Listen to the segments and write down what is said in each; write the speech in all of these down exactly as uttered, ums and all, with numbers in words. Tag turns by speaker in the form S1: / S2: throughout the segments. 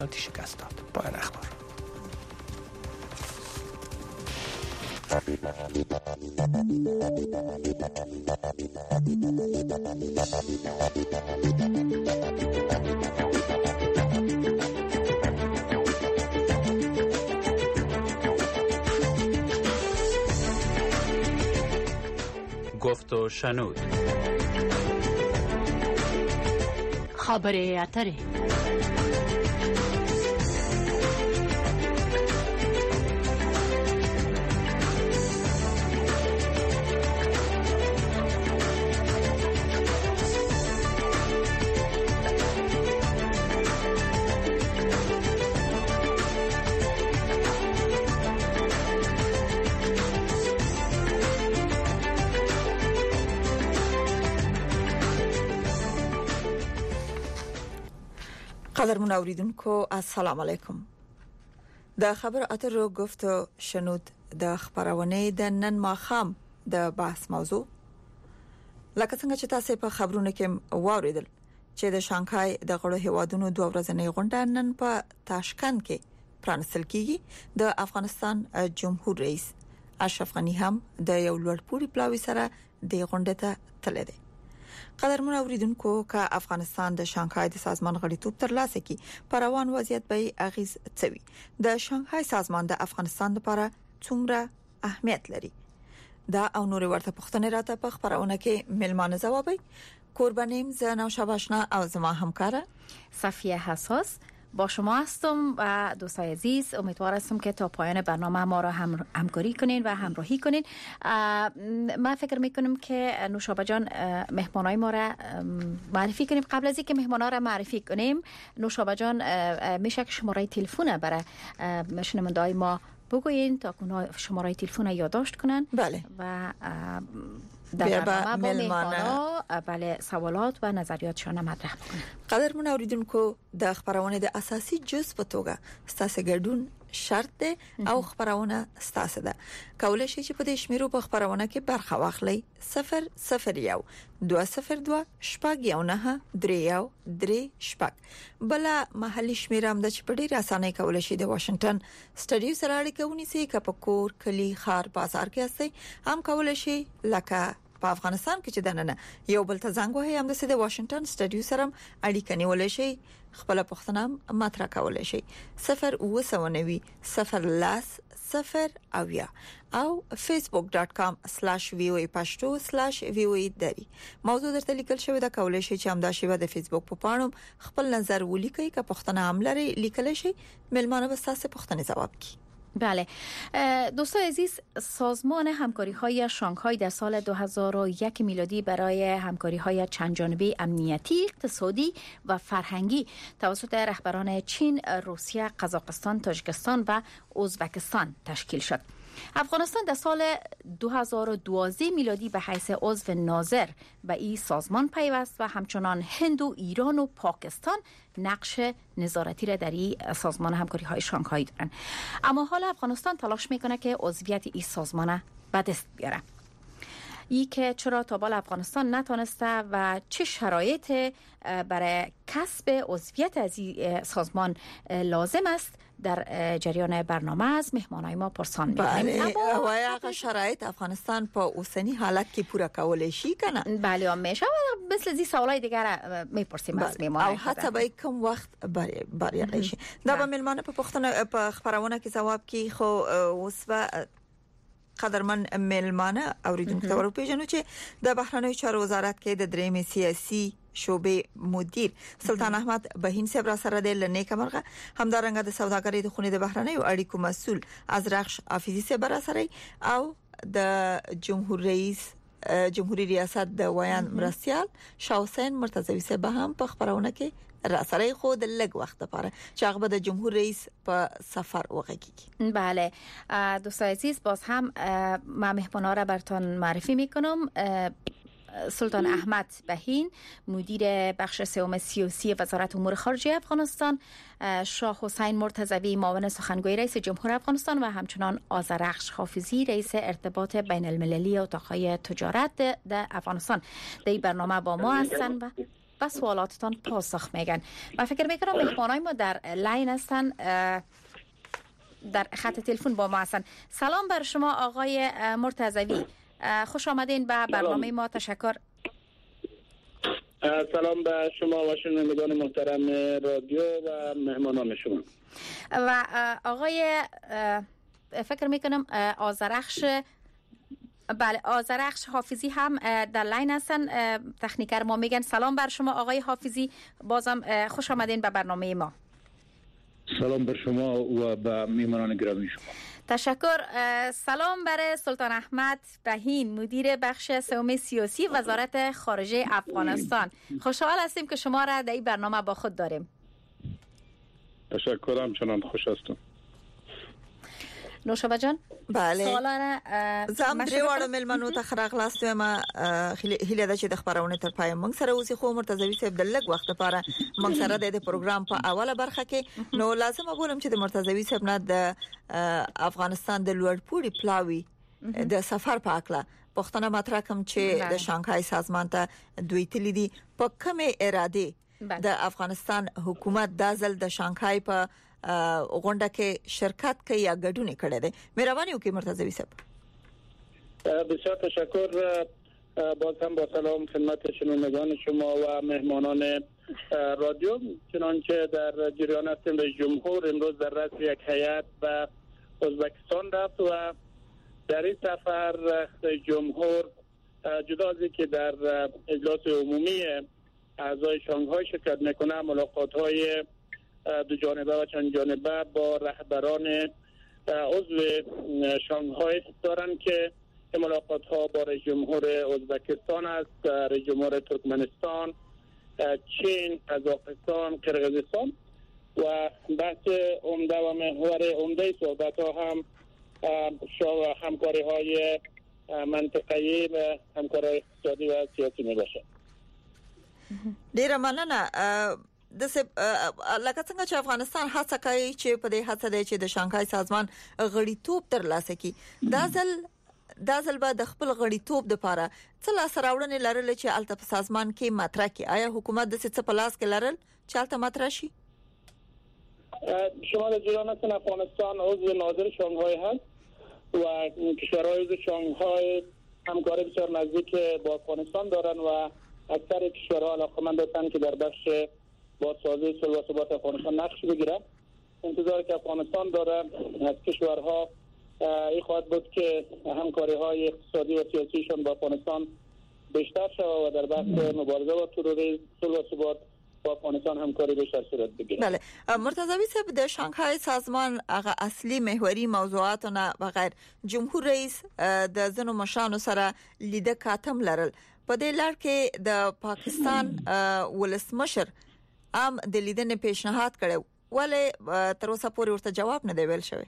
S1: شکست داد. پایان اخبار.
S2: گفت و شنود.
S3: خبر اتره.
S4: قدرمن اوریدونکو السلام علیکم. د خبر اترو گفت و شنود د خبرونه د نن ماخام د بحث موضوع لکه څنګه چې تاسو په خبرونه کې واوریدل چې د شانګهای د غړو هیوادونو دوه ورځنۍ غونډه نن په تاشکند کې پرانستل کیږي. د افغانستان جمهور رئیس اشرف غنی هم د یو لوړپوړي پلاوی سره د غونډه ته تللی دی. قدرمن اوریدونکو که افغانستان د شانګهای د سازمان غړیتوب ترلاسه کړي پر روان وضعیت به اغیز څوي. د شانګهای سازمان د افغانستان لپاره څومره اهمیت لري؟ دا او نور ورته پوښتنې راته په خبرونه کې ملمانه ځوابي. قربانیم ز نوشابه آشنا او زما همکاره
S5: صفیه حساس با شما هستم و دوستای عزیز امیدوار هستم که تا پایان برنامه ما را هم همکاری کنین و همراهی کنین. من فکر میکنم که نوشابه جان مهمانای ما را معرفی کنیم. قبل از اینکه مهمانا را معرفی کنیم نوشابه جان میشه که شماره تلفن برای شنونده‌های ما بگوین تا اونا شماره تلفن یادداشت کنن.
S4: بله.
S5: و در برنامه با مهمانا بله سوالات و نظریاتشان مطرح کنن.
S4: قدرمن اوریدونکو د خبرونه د اساسي جز په توګه ستاسو ګډون شرط ده او خبرونه ستاسو ده. کولای شئ چې په دې شمیرو په خبرونه کې برخه واخلئ. صفر صفر یو دو صفر دو شپږ یو نه درې یو درې شپږ. بل محلي شمیره هم د چې په ډیره اسانه کولای شئ د واشنگټن سټډیو سره اړیکه ونیسئ. که په کور کلی خار بازار کې استئ هم کولای شئ لکه په افغانستان کې چې دننه یو بل ته زنګ وهي هم د سید واشنگټن سټډیو سره اړیکه نیولای شي. خپل پوښتنه مطرح کولای شي. صفر اوه سوه نوي صفر لاس صفر اویا او facebook dot com slash voa pashto slash voa dari. موضوع درته لیکل شوی دا کولای شي چې هم دا شیوه د فیسبوک په پاڼو خپل نظر ولیکئ. که پوښتنه هم لري لیکل شي ملمانه به تاسو پوښتنه جواب کړي.
S5: بله دوستان عزیز سازمان همکاری های شانگهای در سال دو هزار و یک میلادی برای همکاری های چند جانبه امنیتی، اقتصادی و فرهنگی توسط رهبران چین، روسیه، قزاقستان، تاجیکستان و ازبکستان تشکیل شد. افغانستان در سال دو هزار و دوازده میلادی به حیث عضو ناظر به این سازمان پیوست و همچنان هند و ایران و پاکستان نقش نظارتی را در این سازمان همکاری های شانگهای دارند. اما حالا افغانستان تلاش میکنه که عضویت این سازمان به دست بیاره. ای که چرا تا بالا افغانستان نتونسته و چه شرایط برای کسب عضویت از این سازمان لازم است در جریان برنامه از مهمانای ما پرسان می‌کنیم.
S4: بله وایا شرایط افغانستان په اوسنی حالت کې پورا کولای شي کنه؟
S5: بله میشه و مثل زی سوالای دیگر میپرسیم از مهمانای.
S4: او حتی به کوم وخت بریالي شي. دا به مهمانه په پښتنه په خبرونه کې جواب کی خو اوس به قدرمن ملمانه اوریدونکو ته ورپېژنو چې د بهرنیو چارو وزارت کې د درېمې سیاسي شعبې مدیر سلطان احمد بهین صاحب را سره د لنیک مرغه همدارنګه د سوداګرۍ د خونې د بهرنیو اړیکو مسول ازرخش حافظي صاحب را سره او د جمهور رئیس جمهوریت ریاست د ویان مرستيال شاه حسین مرتضوی صاحب هم په خبرونه کې را سره خود لږ وخت لپاره چې هغه د جمهور رئیس په سفر وغږیږي.
S5: بله دوستان عزیز باز هم ما مهمانا را براتون معرفی میکنم. سلطان احمد بهین مدیر بخش سوم سیاسی وزارت امور خارجه افغانستان، شاه حسین مرتضوی معاون سخنگوی رئیس جمهور افغانستان و همچنان آذرخش حافظی رئیس ارتباط بین المللی اتاقهای تجارت در افغانستان در این برنامه با ما هستند. و سوالاتتان پاسخ میگن. من فکر میکنم مهمانای ما در لاین هستن، در خط تلفن با ما هستن. سلام بر شما آقای مرتضوی، خوش آمدین به برنامه ما. تشکر.
S6: سلام به شما و شنوندگان محترم رادیو و مهمانان شما.
S5: و آقای فکر میکنم آذرخش، بله آذرخش حافظی هم در لاین هستن. تکنیکر ما میگن سلام بر شما آقای حافظی، بازم خوش آمدین به برنامه ما.
S6: سلام بر شما و به میهمانان گرامی شما.
S5: تشکر. سلام برای سلطان احمد بهین، مدیر بخش سوم سیاسی وزارت خارجه افغانستان. خوشحال هستیم که شما را در این برنامه با خود داریم.
S6: تشکرم، چنان خوش هستم.
S5: نوشابه جان،
S4: بله
S5: سوالانه
S4: زم درې واړه ملمنو ته خراغلاست ما هیله ده چې د خبرونه تر پای موږ سره اوسې. خو مرتضوی صاحب د لږ وخت لپاره موږ سره د پروګرام په اوله برخه کې نو لازم بولم چې د مرتضوی صاحب نه د افغانستان د لوړپوړي پلاوی د سفر په اړه پوښتنه مطرح کوم چې د شانګهای سازمان ته دوی تللی دي، په کومه اراده د افغانستان حکومت د ځل د شانګهای په غونډه کې شرکت کوي یا ګډون کړي دي؟ مهرباني وکړئ مرتضوی صاحب.
S6: بسیار تشکر. باز هم با سلام خدمت شنوندگان شما و مهمانان رادیو. چنانچه در جریان هستیم رئیس جمهور امروز در رأس یک هیئت به ازبکستان رفت و در این سفر رئیس جمهور جدا از اینکه در اجلاس عمومی اعضای شانگهای شرکت میکنه، ملاقات‌های دو جانبه و چند جانبه با رهبران عضو شانگهای دارن که ملاقات ها با رئیس جمهور ازبکستان است، رئیس جمهور ترکمنستان، چین، قزاقستان، قرقیزستان و بحث عمده و محور عمده صحبت ها هم همکاری های منطقه‌ای و همکاری اقتصادی و سیاسی می باشه.
S4: ډیره مننه. د لکه څنګه چې افغانستان هڅه کوي چې په دې هڅه دی چې د شانګهای سازمان غړیتوب ترلاسه کړي، دا ځل دا ځل به د خپل غړیتوب لپاره څه لاسته راوړنې لرل چې الته په سازمان کې مطرح کړي؟ آیا حکومت د څه په لاس کې لرل چې الته مطرح شي؟
S6: شما در جریان هستین افغانستان عضو ناظر شانگهای هست و کشورهای عضو شانگهای همکاری بسیار نزدیک با افغانستان دارن و اکثر کشورها علاقه‌مند هستند که در بخش بازسازی صلح و ثبات افغانستان نقش بگیره. انتظار که افغانستان داره از کشورها این خواهد بود که همکاری های اقتصادی و سیاسیشون با افغانستان بیشتر شود و در بحث مبارزه با تروریسم، صلح و ثبات با افغانستان همکاری بیشتر صورت بگیره.
S4: بله مرتضوی صاحب، د شانګهای سازمان هغه اصلي محوري موضوعاتونه بغیر جمهور رئیس د زنو مشانو سره لیده کاتم لرل. په دې لړ کې د پاکستان ولسمشر ام د لیدنې پیشنهاد کړو، ولې تر اوسه پورې ورته جواب نه دی ویل شوی؟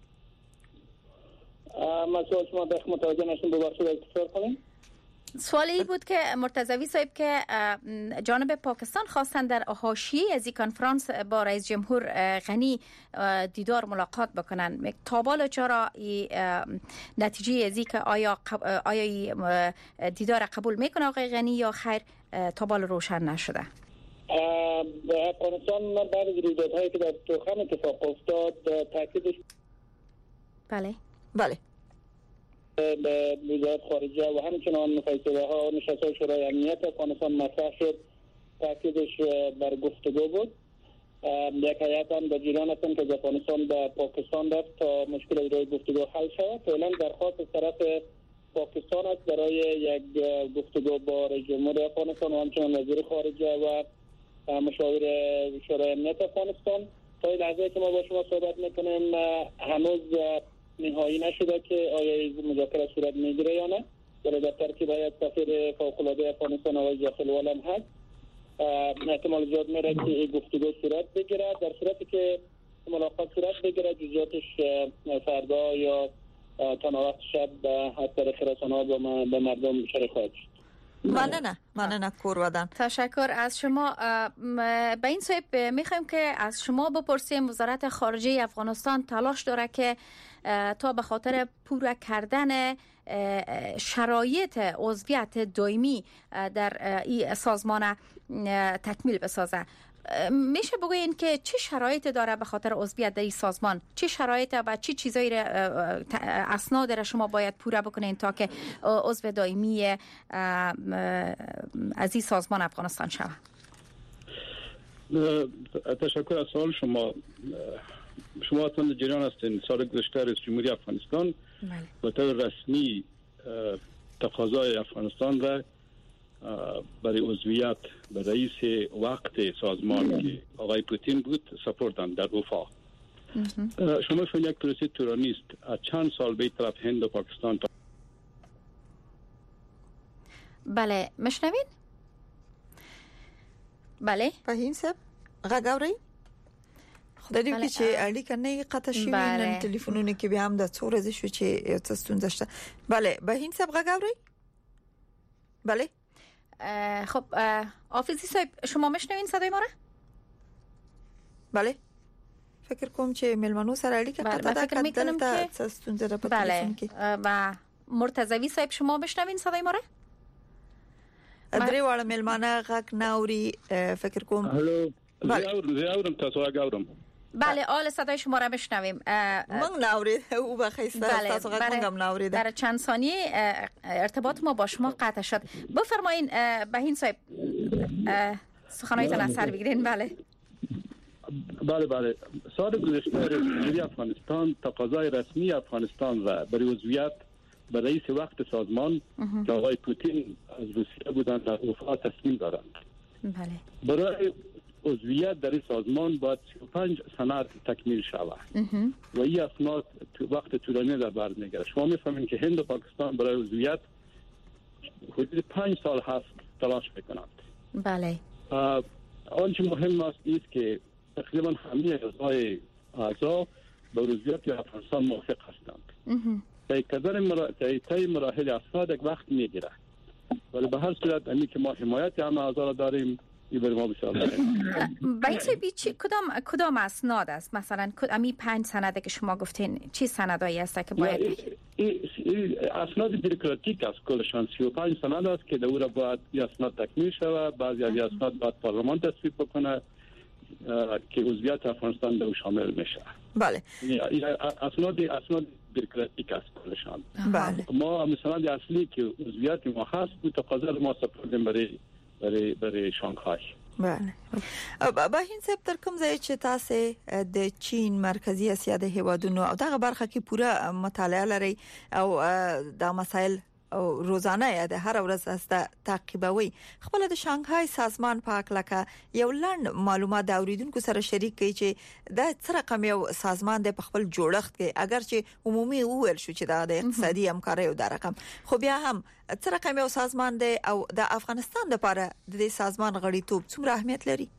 S6: ما سوال شما به متوجه نشدم، ببخشید اختصار کنید.
S5: سوالی بود که مرتضوی صاحب که جانب پاکستان خواستن در حاشیه از این کنفرانس با رئیس جمهور غنی دیدار ملاقات بکنن. تابال چرا نتیجه از این که آیا آیا دیدار قبول میکنه آقای غنی یا خیر تابال روشن نشده؟
S6: افغانستان بعد از رویدادهایی که در توخم اتفاق افتاد تاکیدش
S5: بله
S6: بله به وزارت خارجه و همچنان فیصله ها و نشست های شورای امنیت افغانستان مطرح شد. تاکیدش بر گفتگو بود. یک هیئت هم در جریان هستند که افغانستان به پاکستان رفت تا مشکل اجرای گفتگو حل شود. فعلا درخواست از طرف پاکستان است برای یک گفتگو با رئیس جمهور افغانستان و همچنان وزیر خارجه و مشاور شورای امنیت افغانستان. تا این لحظه که ما با شما صحبت میکنیم هنوز نهایی نشده که آیا این مذاکره صورت میگیره یا نه. در ترکیب باید سفیر فوق‌العاده افغانستان آقای جاخل والم هست. احتمال زیاد میره که این گفتگو صورت بگیره. در صورتی که ملاقات صورت بگیره جزئیاتش فردا یا تا وقت شب از طریق رسانه‌ها به مردم شریک خواهد شد.
S4: ممنونه ممنونه کور ودان.
S5: تشکر از شما. به این صاحب میخوایم که از شما بپرسیم وزارت خارجه افغانستان تلاش داره که تا به خاطر پورا کردن شرایط عضویت دائمی در این سازمان تکمیل بسازه. میشه بگوین که چه شرایط داره به خاطر عضویت در این سازمان؟ چه شرایط و چه چیزایی را اسناد را شما باید پورا بکنین تا که عضو دائمی از این سازمان افغانستان شود؟
S6: تشکر از سوال شما. شما اصلا جریان هستین سال گذشته رئیس جمهوری افغانستان به طور رسمی تقاضای افغانستان را برای عضویت به رئیس وقت سازمان که آقای پوتین بود سپردن در وفا. شما شون یک پروسه طولانی است. از چند سال به طرف هند و پاکستان.
S5: بله مشنوین؟ بله
S4: فهیم صاحب غاغوري خدای دې چې اړیکه نه قطع شي نن ټلیفونونه کې به هم د څو ورځې شو چې یو څه ستونزه شته. بله بهین صاحب غاغوري؟ بله
S5: خب حافظی صاحب شما میشنوین صدای ما را؟
S4: بله فکر کوم چې ملمنو سره اړیکه قطع ده.
S5: فکر میکنم که
S4: څه ستونزه ده په
S5: تلیفون کې. و مرتضوی صاحب شما میشنوین صدای ما را؟
S4: درې واړه ملمانه غږ ناوري فکر کوم.
S6: الو زیاورم تاسو غاورم.
S5: بله آل صدای شما را بشنویم.
S4: من ناورید او بخیسته تاسو غږ منم ناورید.
S5: در چند ثانیه ارتباط ما با شما قطع شد. بفرمایین بهین صاحب سخنایتان اثر بگیرین. بله
S6: بله بله سال گذشته رئیس جمهوری افغانستان تقاضای رسمی افغانستان را برای عضویت به رئیس وقت سازمان که آقای پوتین از روسیه بودند در وفا تسلیم دادند.
S5: بله
S6: برای عضویت در این سازمان باید سی و پنج سند تکمیل شود و این اسناد وقت طولانی در بر میگیره. شما میفهمین که هند و پاکستان برای عضویت حدود پنج سال هست تلاش میکنند.
S5: بله
S6: آنچه مهم است است که تقریبا همه اعضای اعضا به عضویت افغانستان موافق هستند. تایید مرا... تایید مراحل اسناد یک وقت میگیره، ولی به هر صورت امی که ما حمایت همه اعضا را داریم این بر ما بسیار داریم.
S5: باید چی کدام کدام اسناد است؟ مثلا امی پنج سنده که شما گفتین چی سندایی است که باید
S6: اسناد بروکراتیک است؟ کلشان سی و پنج سند است که دور باید این اسناد تکمیل شود. بعضی از اسناد باید پارلمان تصویب بکنه که عضویت افغانستان در شامل میشه.
S4: بله
S6: اسناد اسناد بروکراتیک است کلشان.
S4: بله
S6: ما مثلا اصلی که عضویت ما هست بود تقاضا ما سپردیم برای برای برای شانگهای.
S4: بله با هین سب تر کوم ځای چې تاسو د چین مرکزی اسیا د هیوادونو او دغه برخه کې پوره مطالعه لري او د مسایل او روزانه د هر ورځ است تعقیبوي. خپل د شانګهای سازمان پاک لکه یو لړ معلومات د اوریدونکو سره شریک کړي چې د څه رقم یو سازمان د خپل جوړښت کې اگر چې عمومي وویل شو چې د اقتصادي همکارۍ او د رقم خو بیا هم څه رقم یو سازمان دی او د افغانستان لپاره د دې سازمان غړیتوب څومره اهمیت لري؟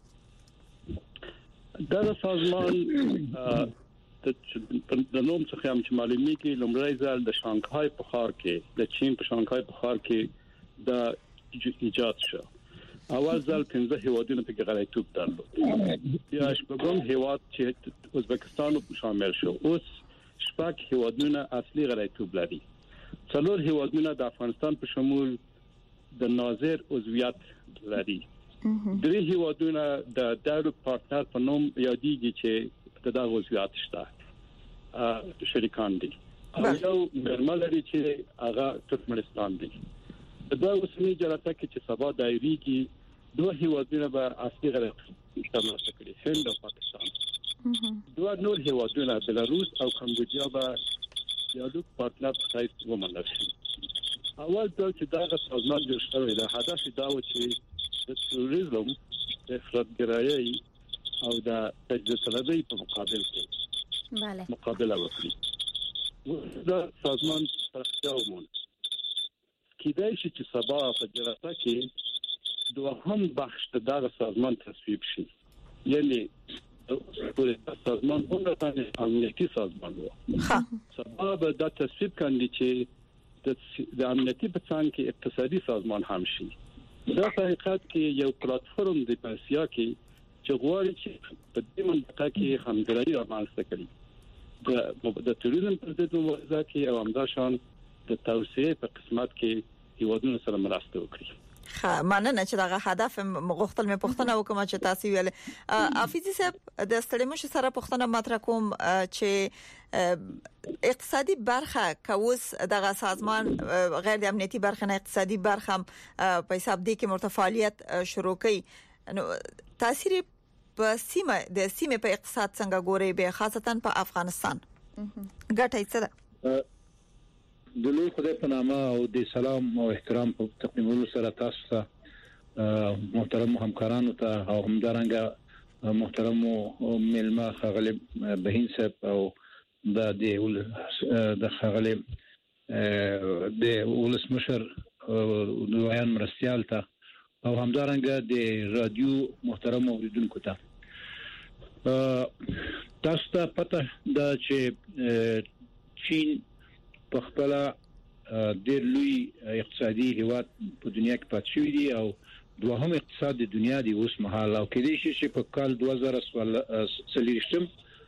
S6: دا سازمان د نوم څخه هم چې معلومي کې لومړی ځل د شانګهای په ښار کې د چین په شانګهای په ښار کې د ایجاد شو. اول ځل پنځه هیوادونو په کې غړیتوب درلود. بیا شپږم هیواد چې ازبکستان شامل شو. اوس شپږ هیوادونه اصلي غړیتوب لري. څلور هیوادونه د افغانستان په شمول د ناظر عضویت لري. درې هیوادونه د دایلوګ پارتنر په نوم یادېږي چې د دا عضویت شته شریکان دي. او یو مرمل لري چې هغه ترکمنستان دی. دا اوسنی جلسه کې چې سبا دایریږي دوه هیوادونه به اصلي غړیتوب ترلاسه کړي، هند او پاکستان. دوه نور هیوادونه بلاروس او کمبودیا به دیالوګ پارتنر په حیث ومنل شي. اول ځل چې دا سازمان جوړ شوی دی هدف دا و چې د تروریزم د افراطګرایي او د تجزیه طلبۍ په مقابل کې
S5: بله
S6: مقابله وکړي. دا سازمان پرختیا وموند. کیدای شي چې سبا په جلسه کې دوهم بخش د دغه سازمان تصویب شي. یعنی پورې سازمان اونته امنیتي سازمان و. سبا به دا تصویب کاندي چې د امنیتي په څنګ کې اقتصادي سازمان هم شي. دا حقیقت کې یو پلیټفارم دی په اسیا کې چې غواړي چې په دې منطقه کې همکاري رامنځته کړي د د توریزم په ضد مبارزه کې او همداشان د توسعه په قسمت کې هیوادونو سره مرسته وکړي.
S4: خا مننه چې دغه هدف مغختل مې پښتنه وکم چې تاسو ویل افیزي صاحب د ستړي مش سره پښتنه مطرح کوم چې اقتصادي برخه کوس دغه سازمان غیر د امنیتي برخه نه اقتصادي برخه په حساب دي کې مرتفعالیت شروع کړي نو تاثیر په سیمه د سیمه په اقتصاد څنګه ګوري به خاصتا په افغانستان ګټه څه ده؟
S7: د لوی خدای په نامه او د سلام او احترام په تقدیمولو سره تاسو ته محترم همکارانو ته او همدارنګه محترم ملما خغلی بهین صاحب او د د خغلی د ولسمشر دویان مرستيال ته او همدارنګه د رادیو محترم اوریدونکو ته تاسو ته پته ده چې چین په خپل ډېر لوی اقتصادي هیواد په دنیا کې پات شوی دی او دوهم اقتصاد د دنیا دی اوس مهال او کې دي چې په کال دوه زره څلورشتم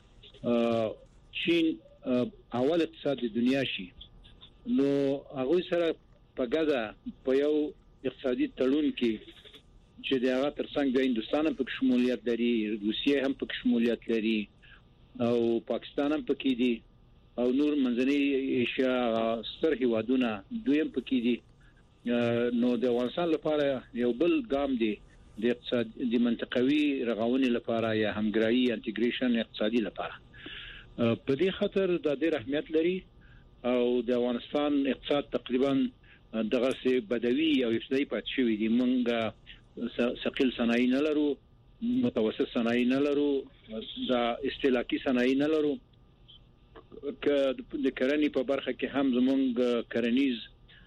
S7: چین اول اقتصاد د دنیا شي نو هغه سره په ګډه په یو اقتصادي تړون کې چې د هغه ترڅنګ د هندستان په شمولیت لري روسیه هم په شمولیت لري او پاکستان هم پکې دي او نور منځنۍ ایشیا ستر هیوادونه دویم پکې دي نو د افغانستان لپاره یو بل ګام دی د اقتصاد د منطقوي رغونې لپاره یا همګرایي انټیګریشن اقتصادي لپاره په دې خاطر د ډېر اهمیت لري او د افغانستان اقتصاد تقریبا دغه سي بدوي او ابتدایي پات شوی دی مونږ ثقيل صنایع نه لرو متوسط صنایع نه لرو د استهلاکي صنایع نه لرو ک د کرنې په برخه کې هم زمونږ کرنیز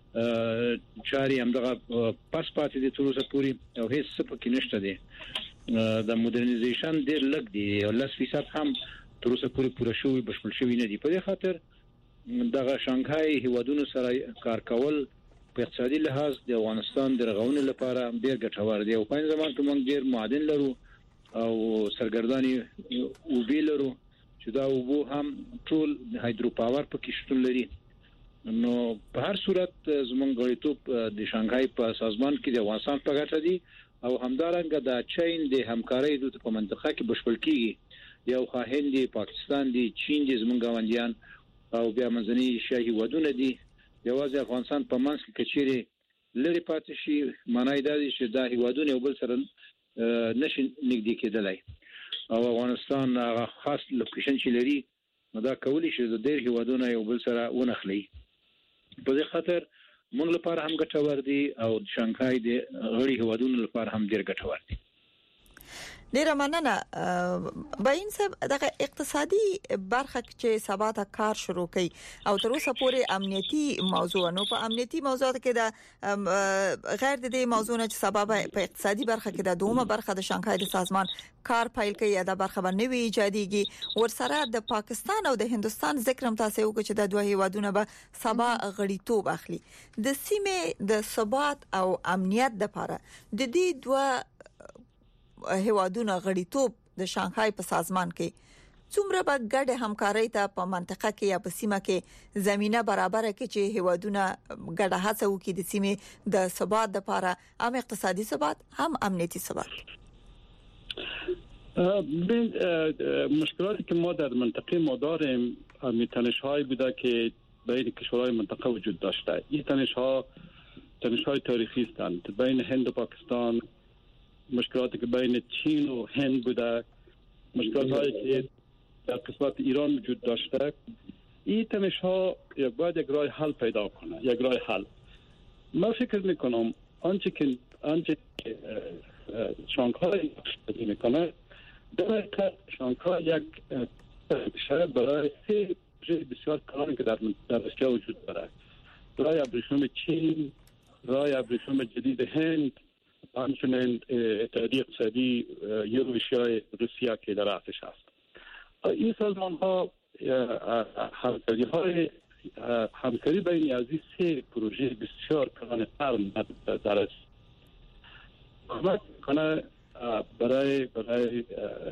S7: چاري هم دغه پاس پاتې دي تر اوسه پوري او هیڅ څه پکې نشته دي د موډرنایزیشن ډېر لږ دی او لس فیصد هم تر اوسه پوري پوره شوی بشپړ شوی نه دی په دې خاطر دغه شانګهای هیوادونو سره کار کول په اقتصادي لحاظ د افغانستان د رغونې لپاره ډېر ګټور دی او په ځمان کې موږ ډېر معادن لرو او سرګرداني او بیل لرو چې دا وبو هم ټول هایدرو پاور پکې شتون لري نو په هر صورت زمونږ غړیتوب د شانګهای په سازمان کې د افغانستان په ګټه دي او همدارنګه د چین د همکارۍ د په منطقه کې بشپړ کیږي یو خو هند دی پاکستان دی چین دی زمونږ غوندیان او بیا منځنۍ ایشیا هیوادونه دي یوازې افغانستان په منځ کې کچېره لري پاتې شي معنی دا دی چې دا هیوادونه یو بل سره نشي نږدې کېدلای او افغانستان خاص لوکیشن چې لري نو دا کولی شي د ډېر هیوادونو یو بل سره ونخلي په دې خاطر موږ لپاره هم ګټور دي او د شانګهای د غړي هیوادونو لپاره هم ډېر ګټور دي.
S4: ډیره مننه باین صاحب دغه اقتصادي برخه چې ثبات کار شروع کړي او تر اوسه پورې امنیتي موضوع نو په امنیتي موضوعات کې د غیر د دې موضوع نه چې سبب په اقتصادي برخه کې د دومره برخه د شانګهای د سازمان کار پیل کوي یا د برخه باندې وی ایجاديږي ورسره د پاکستان او د هندستان ذکر هم تاسو وکړي چې د دوه هیوادونو به سبا غړیتوب اخلي د سیمه د ثبات او امنیت لپاره د دې دوه هیوادونو غړیتوب د شانګهای په سازمان کې څومره به ګډه همکاري ته په منطقه کې یا په سیمه کې زمينه برابر کړي چې هیوادونه ګډه هڅه وکړي د سیمه د ثبات لپاره هم اقتصادي ثبات هم امنیتي ثبات.
S6: مشکلاتی که ما در منطقه ما داریم تنش‌های بوده که بین کشورهای منطقه وجود داشته. این تنش‌ها تنش‌های تاریخی هستند بین هند و پاکستان، مشکلاتی که بین چین و هند بوده، مشکلاتی که در قسمت ایران وجود داشته. این تنش‌ها باید یک راه حل پیدا کنه، یک راه حل. من فکر میکنم آنچه که آنچه که شانگهای نقش میکنه در شانگهای یک شرط برای سه بسیار کلانی که در در اشیا وجود داره. رای ابریشم چین، رای ابریشم جدید هند، همچنین اتحادیه اقتصادی یوروشیا روسیه که در ارتش است. این سازمان ها همکاری های همکاری بین از این سه پروژه بسیار کلان قرن در است کمک کنه برای برای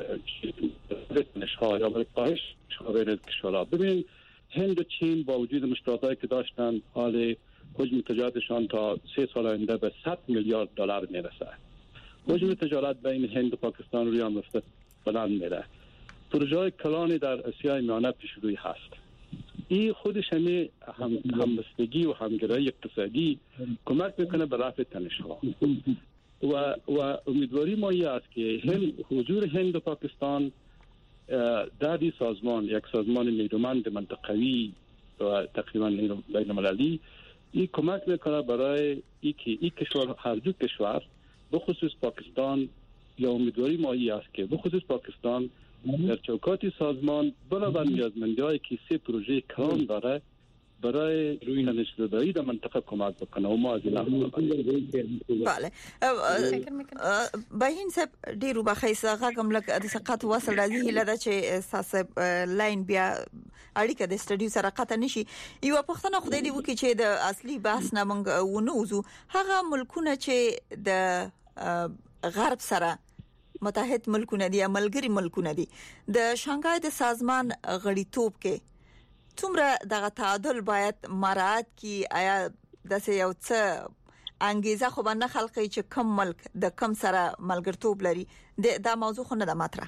S6: نشها یا برای کاهش بین کشورها. ببین هند و چین با وجود مشکلاتی که داشتن حال حجم تجارتشان تا سه سال آینده به صد میلیارد دلار میرسه. حجم تجارت بین هند و پاکستان روی هم رفته بلند میره. پروژه کلانی در آسیای میانه پیش روی هست. این خودش همی هم همبستگی و همگرایی اقتصادی کمک میکنه به رفع تنش‌ها و و امیدواری ما این است که هند حضور هند و پاکستان در این سازمان یک سازمان نیرومند منطقوی و تقریبا بین المللی این کمک میکنه برای اینکه این کشور هر دو کشور بخصوص پاکستان یا امیدواری ما این است که بخصوص پاکستان در چوکات سازمان بنابر نیازمندی‌هایی که سه پروژه کلان داره برای روی تنش‌زدایی در منطقه کمک بکنه و ما از این
S4: بله به این سب ډیرو بخیس غږم لکه د سقط وصل راځي لدا چې اساس لاین بیا اړیکه د سټډیو سره قطع نشي. یو پښتنه خدای دی وکي چې د اصلي بحث نه مونږ ونوزو هغه ملکونه چې د غرب سره متحد ملکونه دي ملګری ملکونه دي د شانګهای د سازمان غړیتوب کې څومره دغه تعادل باید مراعات کی آیا د یو څه انګیزه خو باندې خلقي چې کم ملک د کم سره ملګرتوب لري دا موضوع خو نه د مطرح.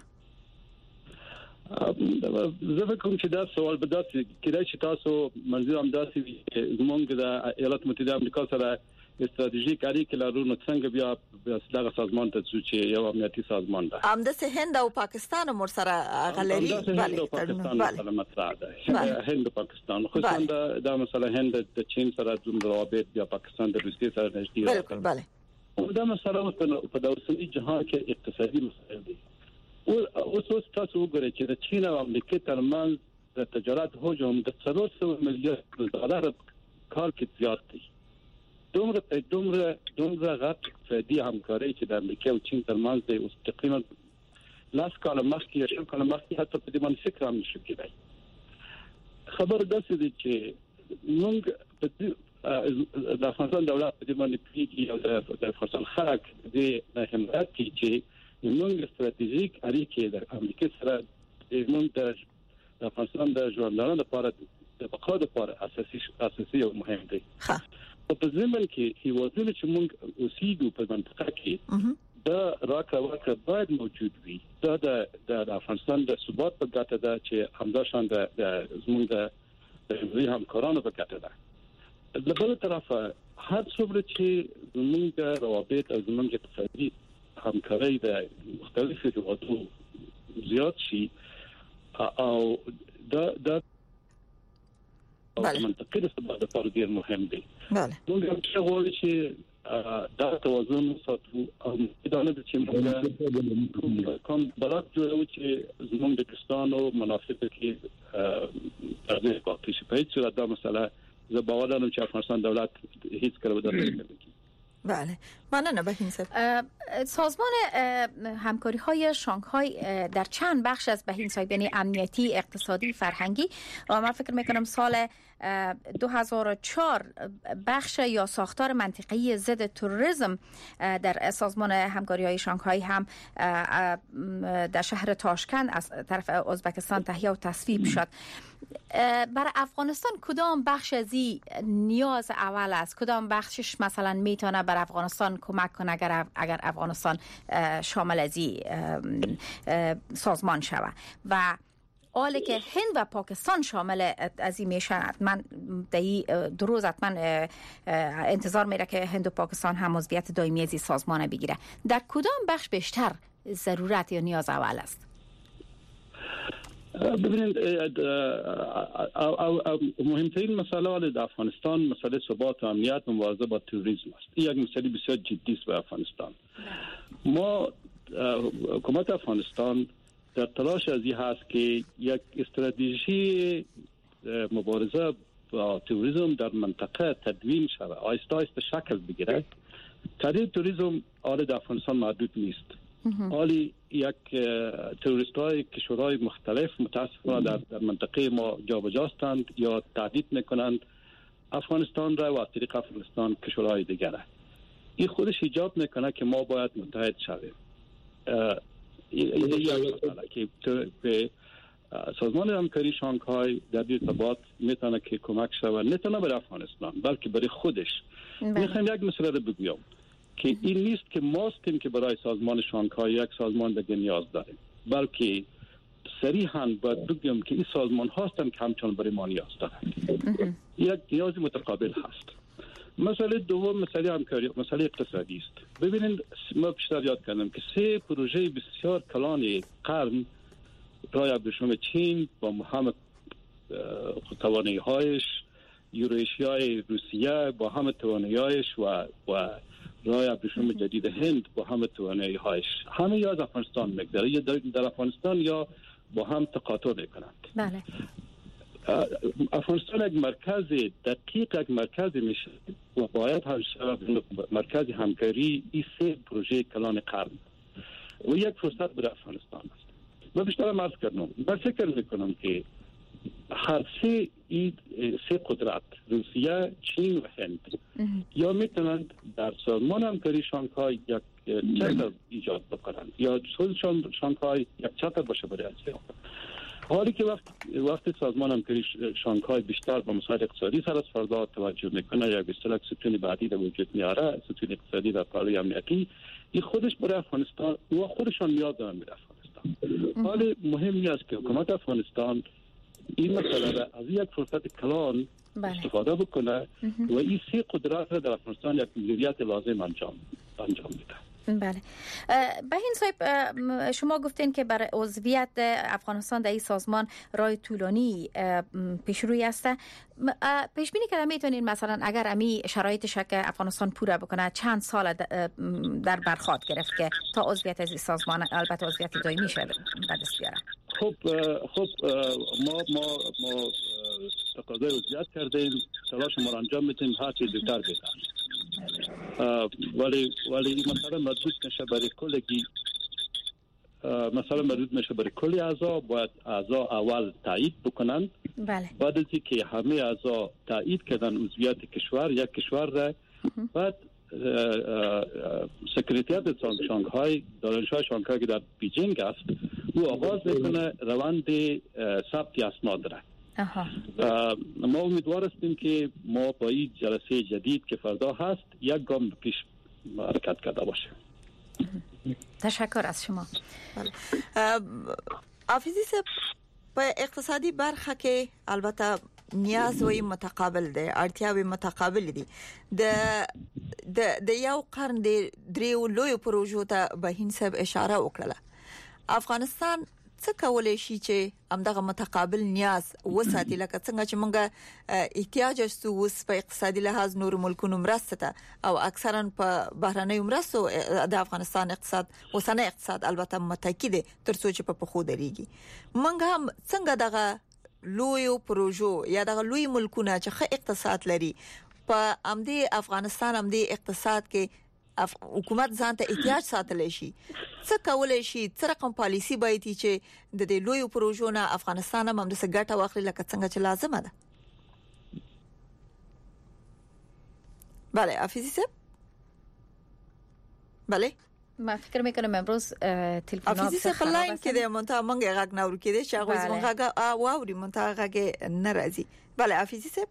S6: زه فکر چې دا سوال به داسې کېدای چې تاسو منظور هم داسې زمونږ د ایالات متحده امریکا سره استراتیژیک اړیکې لرو نو څنګه بیا دغه سازمان ته چې یو امنیتي سازمان ده هم
S4: د هند او پاکستان مر سره غلري
S6: بله بله مطرح ده هند او پاکستان خصوصا د مثلا هند د چین سره د روابط یا پاکستان د روسیې سره نږدې
S4: بالکل بله
S6: دا مسله په د اوسني جهان کې اقتصادي مسایل دي او اوس تاسو وګورئ چې د چین او امریکا ترمنځ د تجارت حجم د څلور سوه میلیارډ ډالر کال کې زیات دی. دومره دومره دومره غټ اقتصادي همکاري چې د امریکا او چین ترمنځ دی اوس تقریبا لاس کال مخکې یا شل کال مخکې حتی په دې باندې فکر هم نشو کېدای. خبر داسې دی چې موږ د افغانستان دولت په دې باندې پیږي او د افغانستان خلک د همت کې چې موږ استراتیژیک اړیکې د امریکا سره موږ د افغانستان د ژوندانه لپاره د بقا لپاره اساسي اساسي او مهم دی. په ځمن کې هیوادونه چې موږ اوسېږو په منطقه کې دا راکړه ورکړه باید موجود وي. دا د افغانستان د ثبات په ګټه ده چې همداشان د زموږ د د همکارانو په ګټه ده. د بل طرفه هر څومره چې زموږ روابط او زموږ اقتصادي همکاري د مختلفو هیوادونو زیات شي او دا دا
S4: بله
S6: منطقي د ثبات لپاره ډیر مهم دی.
S4: بله
S6: موږ هم څه غواړو چې دا توازن وساتو او دا نه چې موږ کوم بلد جوړو چې زموږ د پاکستان او منافع کې ترځای پارټیسیپیټ شو. دا مسله زه باور لرم چې افغانستان دولت هیڅ کله ودانه نکړي.
S4: بله ممنون بهین صاحب.
S5: سازمان همکاری های شانگهای در چند بخش از بهین صاحب یعنی امنیتی، اقتصادی، فرهنگی و من فکر میکنم سال دو هزار و چهار بخش یا ساختار منطقه‌ای ضد تروریسم در سازمان همکاری های شانگهای هم در شهر تاشکند از طرف ازبکستان تهیه و تصویب شد. برای افغانستان کدام بخش از این نیاز اول است؟ کدام بخشش مثلا میتونه بر افغانستان کمک کنه اگر اگر افغانستان شامل از این سازمان شود؟ و حالی که هند و پاکستان شامل از این میشن من در این دو روز حتما انتظار میره که هند و پاکستان هم عضویت دائمی از این سازمان بگیره. در کدام بخش بیشتر ضرورت یا نیاز اول است؟
S6: ببینید مهمترین مسئله در افغانستان مسئله ثبات و امنیت و مبارزه با تروریسم است. این یک مسئله بسیار جدی است برای افغانستان. ما حکومت افغانستان در تلاش از این هست که یک استراتژی مبارزه با تروریسم در منطقه تدوین شود، آهسته آهسته شکل بگیره. تدوین تروریسم آل در افغانستان محدود نیست. حالی یک تروریست‌های کشورهای مختلف متاسفانه در, در منطقه ما جابجا هستند یا تهدید میکنند افغانستان را و از طریق افغانستان کشورهای دیگر. این خودش ایجاب میکنه که ما باید متحد شویم. این یک مسئله که به سازمان همکاری شانگهای در این ارتباط میتونه که کمک شود، نه تنها برای افغانستان بلکه برای خودش. میخوام یک مسئله رو بگویم که این نیست که ما هستیم که برای سازمان شانگهای یک سازمان دیگه نیاز داریم، بلکه صریحاً باید بگویم که این سازمان هستند که همچنان برای ما نیاز دارند. یک نیاز متقابل هست. مسئله دوم مسئله همکاری، مسئله اقتصادی است. ببینید ما بیشتر یاد کردم که سه پروژه بسیار کلان قرن رای ابریشم چین با همه توانایی‌هایش، یوراسیای روسیه با همه توانایی‌هایش و و رای ابریشم جدید هند با همه توانایی‌هایش، همه یا از افغانستان میگذره یا در افغانستان یا با هم تقاطع میکنند.
S5: بله.
S6: افغانستان یک مرکز دقیق یک مرکز میشه و باید هم مرکز همکاری این سه پروژه کلان قرن و یک فرصت برای افغانستان است. من بیشتر عرض کردم، من فکر میکنم که هر سه این سه قدرت روسیه، چین و هند یا میتونند در سازمان همکاری شانگهای یک چتر ایجاد بکنند یا خودشان شانگهای یک چتر باشه برای آسیا. حالی که وقت وقتی سازمان همکاری شانگهای بیشتر با مسائل اقتصادی سر از فردا توجه میکنه یا به اصطلاح ستون بعدی در وجود میاره، ستون اقتصادی در پالای امنیتی، این خودش برای افغانستان و خودشان نیاز دارن برای افغانستان. حالی مهم نیست که حکومت افغانستان این مسئله را از یک فرصت کلان استفاده بکنه و این سه قدرت را در افغانستان یک مدیریت لازم انجام انجام میده.
S5: بله. بهین صاحب، شما گفتین که برای عضویت افغانستان در این سازمان راه طولانی پیشروی است. پیش بینی کردم میتونین مثلا اگر امی شرایطش که افغانستان پوره بکنه چند سال در برخورد گرفت که تا عضویت از این سازمان، البته عضویت دائمی شه، به دست بیاره؟
S6: خب خب ما ما ما تقاضای عضویت کردیم، تلاش ما انجام میدیم هر چیز زودتر بشه. ولی ولی این مسئله مربوط میشه برای کلگی، مثلا مربوط میشه برای کلی اعضا، باید اعضا اول تایید بکنن.
S5: بله.
S6: بعد از اینکه همه اعضا تایید کردن عضویت کشور یک کشور را، بعد سکرتریات شانگهای دانشگاه شانگهای که در بیجینگ است او آغاز میکنه روند ثبت اسناد را. ما امیدوار هستیم که ما با این جلسه جدید که فردا هست یک گام پیش حرکت کرده باشه.
S5: تشکر از شما.
S4: حافظی صاحب، په اقتصادي برخه کې البته نیاز وی متقابل دی، اړتیاوې متقابل دي. د د د یو قرن د دریو لوی پروژو ته بهین صاحب اشاره وکړه. افغانستان څه کولای شي چې همدغه متقابل نیاز وساتي، لکه څنګه چې موږ احتیاج استو وس په اقتصادي لحاظ نور ملکونو مرسته او اکثرا په بهرنۍ مرستو د افغانستان اقتصاد اوسنۍ اقتصاد البته متکی دي ترڅو چې په پخو دريږي. موږ هم څنګه دغه لوی پروژو یا دغه لوی ملکونه چې ښه اقتصاد لري په امدي افغانستان امدي اقتصاد کې اف... حکومت ځان ته احتیاج ساتلی شي، څه کولای شي، څه رقم پالیسی باید چې د دې لوی پروژو نه افغانستان هم د څه ګټه واخلي لکه څنګه چې لازمه ده. بله حافظی صاحب. بله
S5: ما فکر میکنم امروز تلفن
S4: حافظی صاحب لاین کې د مونږه مونږه غږ نور کې دي چې هغه مونږه واوري مونږه غږ ناراضي. بله حافظی صاحب.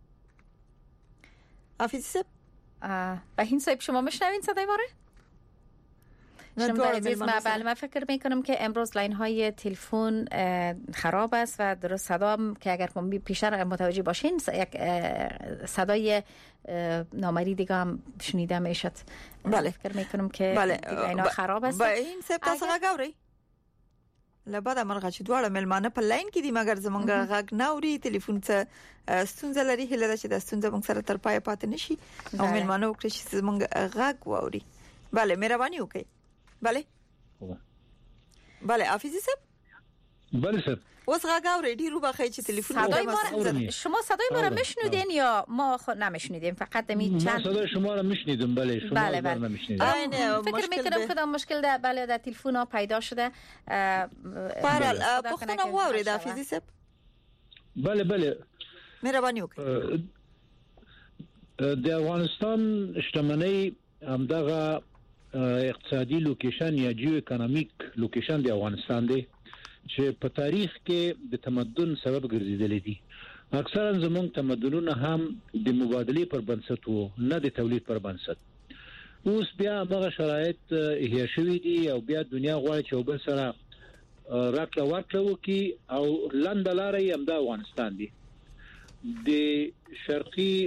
S4: حافظی صاحب
S5: بهین صاحب شما میشنوین صدای ما رو؟ شما عزیز، ما بله من فکر میکنم که امروز لاین های تلفن خراب است و درست صدا که اگر ما پیشتر متوجه باشین یک صدای نامری دیگه هم شنیده میشد.
S4: بله
S5: فکر میکنم که
S4: بله
S5: لاین ها خراب است.
S4: بهین صاحب تاسو غاوري لبدا مرغه چې دواړه ملمانه په لاین کې دي مګر زمونږ غږ ناوري، ټلیفون څخه ستونزه لري، هله چې د ستونزه موږ سره تر پای پاتې نشي او ملمانه وکړي چې زمونږ غږ واوري. بله مهرباني وکړئ. بله بله حافظی صاحب.
S7: بله سر
S4: اوس غاغاوري ډیرو بخای چې تلیفون
S5: صدای ما شما صدای ما را میشنیدین یا ما خود نمیشنیدیم فقط می چند
S7: صدای شما را میشنیدم بله شما
S5: بله بله
S7: نمیشنیدم
S5: فکر میکنم کدام مشکل ده بله در تلفن ها پیدا شده
S4: بهرحال پښتنه واوري د فیزی سپ
S7: بله بله
S4: مهرباني وکړئ
S7: د افغانستان شتمنۍ همدغه اقتصادي لوکیشن یا جیو اکونومیک لوکیشن د افغانستان دی چې په تاریخ کې د تمدن سبب ګرځیدل دي. اکثرا زموږ تمدنونه هم د مبادلې پر بنسټ وو نه د تولید پر بنسټ. اوس بیا هغه شرایط هي شوې دي او بیا دنیا غواړي چې وبل سره راکړه ورکړه وکي او لاندلاره یې هم د افغانستان دي. د شرقي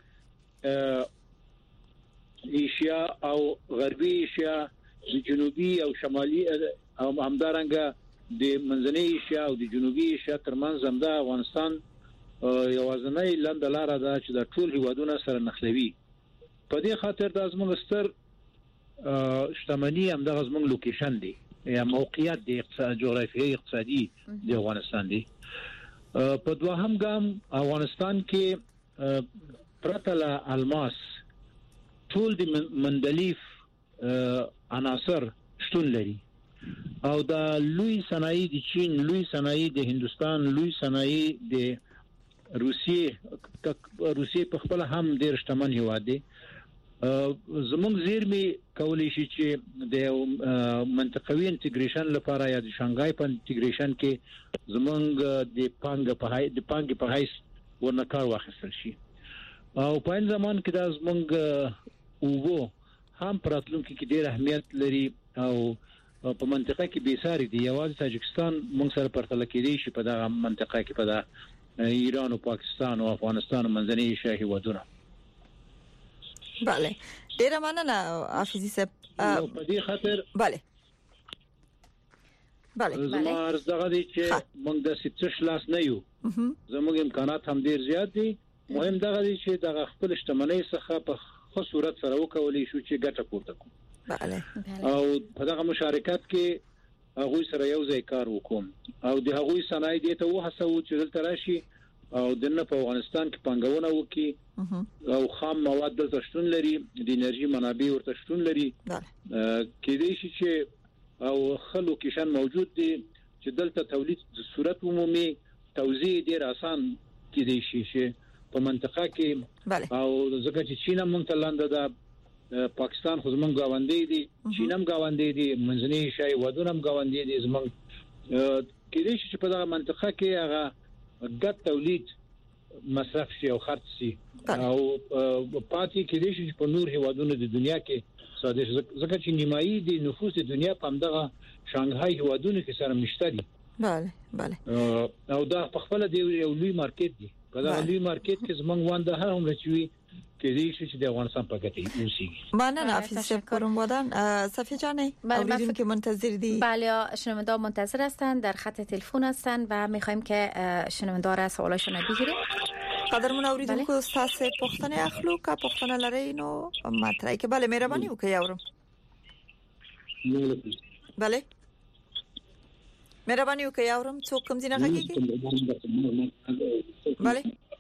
S7: ایشیا او غربي ایشیا د جنوبي او شمالي او همدارنګه د منځنۍ ایشیا او د جنوبي ایشیا ترمنځ هم د افغانستان یوازنۍ لاندلاره ده چې د ټول هیوادونو سره نښلوي. په دې خاطر د زموږ ستر شتمنۍ هم د زموږ لوکیشن دی یا موقعیت د اقتصاد جغرافیایي اقتصادي د افغانستان دی. په دوهم ګام افغانستان کې پرته له الماس ټول د مندلیف عناصر شتون لري او دا لوی صنایع د چین، لوی صنایع د هندستان، لوی صنایع د روسیې روسیې په خپل هم ډېر شتمن هیواد دی. زموږ زیرمې کولی شي چې د منطقوي انټیګریشن لپاره یا د شانګهای په انټیګریشن کې زموږ د پانګ په هاي د پانګ په هاي ورنکار واخیستل شي او په این زمان کې د زموږ اوبو هم پراتلونکو کې ډېر اهمیت لري او په منطقه کې بیساری دی. یوازې تاجکستان موږ سره پرتله کېدی شي په دغه منطقه کې په د ایران او پاکستان او افغانستان منځنۍ ایشیا هیوادونه.
S4: بله ډیره مننه حافظي صاحب.
S7: په دې خاطر
S4: بله بله
S7: زما عرض دغه دی چې موږ د ستش لاس نه یو، زموږ امکانات هم ډیر زیات دي. مهم دغه دی چې دغه خپل شتمنۍ څخه په خو صورت سره وکولای شو چې ګټه پورته کړو.
S4: بله
S7: او په دغه مشارکت کې هغه سره یو ځای کار وکوم او د هغه صنایع دي ته وهڅو چې دلته راشي او دنه په افغانستان کې پنګونه وکي او خام مواد دلته شتون لري، د انرژي منابع ورته شتون لري. کې دې شي چې او خلو کېشن موجود دي چې دلته تولید د صورت عمومي توزیع ډیر آسان کې دي شي په منطقه کې. او ځکه چې چین هم مونږ ته لاندې ده، پاکستان خو زمونږ گاونډي دي، چین هم گاونډي دي، منځنۍ ایشیا هیوادونه هم گاونډي دي زمونږ. کې دې شي چې په دغه منطقه کې هغه ګډ تولید مصرف شي او خرڅ شي او پاتې کې دې شي په نور هیوادونو د دنیا کې صادر شي ځکه چې نیمایي د نفوس د دنیا په همدغه شانګهای هیوادونو کې سره مشته دي.
S4: بله بله
S7: او دا په خپل دی یو لوی مارکیټ دی. په دا لوی مارکیټ کې زمونږ وانده هر هم رچوي کې دې شي چې د افغانستان په ګټه اوسېږي.
S4: مننه حافظ صاحب کوم ودان صفی جانی اوریدونکو که منتظر دی.
S5: بله شنونده منتظر هستند، در خط تلفن هستند و می‌خوایم که شنونده را سوالاشون بگیریم.
S4: قدرمن اوریدونکو استاد پښتنه اخلو کا پښتنه لري نو ماترای کې بله مهرباني وکړئ اورم. بله مهرباني وکړئ اورم څوک کوم ځای نه غږیږي. بله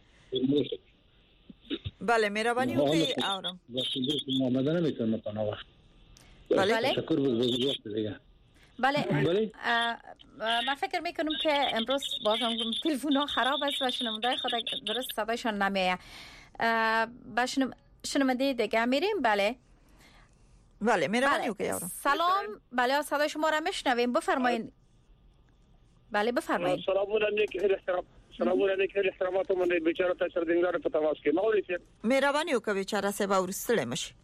S4: بله مهرباني وکړئ اورم.
S7: مدنه میتونم په نو وخت.
S5: بله
S7: تشکر وکړم.
S5: بله من فکر میکنم که امروز بازم تلفن ها خراب است و شنونده خود درست صدایشان نمیاد. با شنونده دیگه میریم. بله
S4: بله مهربانی وکړئ اورم.
S5: سلام. بله صدای شما را میشنویم، بفرمایید. بله بفرمایید.
S6: سلام علیکم احترام سلام علیکم احترامات من بیچاره تا سردینګار په تماس کې مولوی
S4: مهرباني وکړئ بیچاره صاحب ورستړی مشي.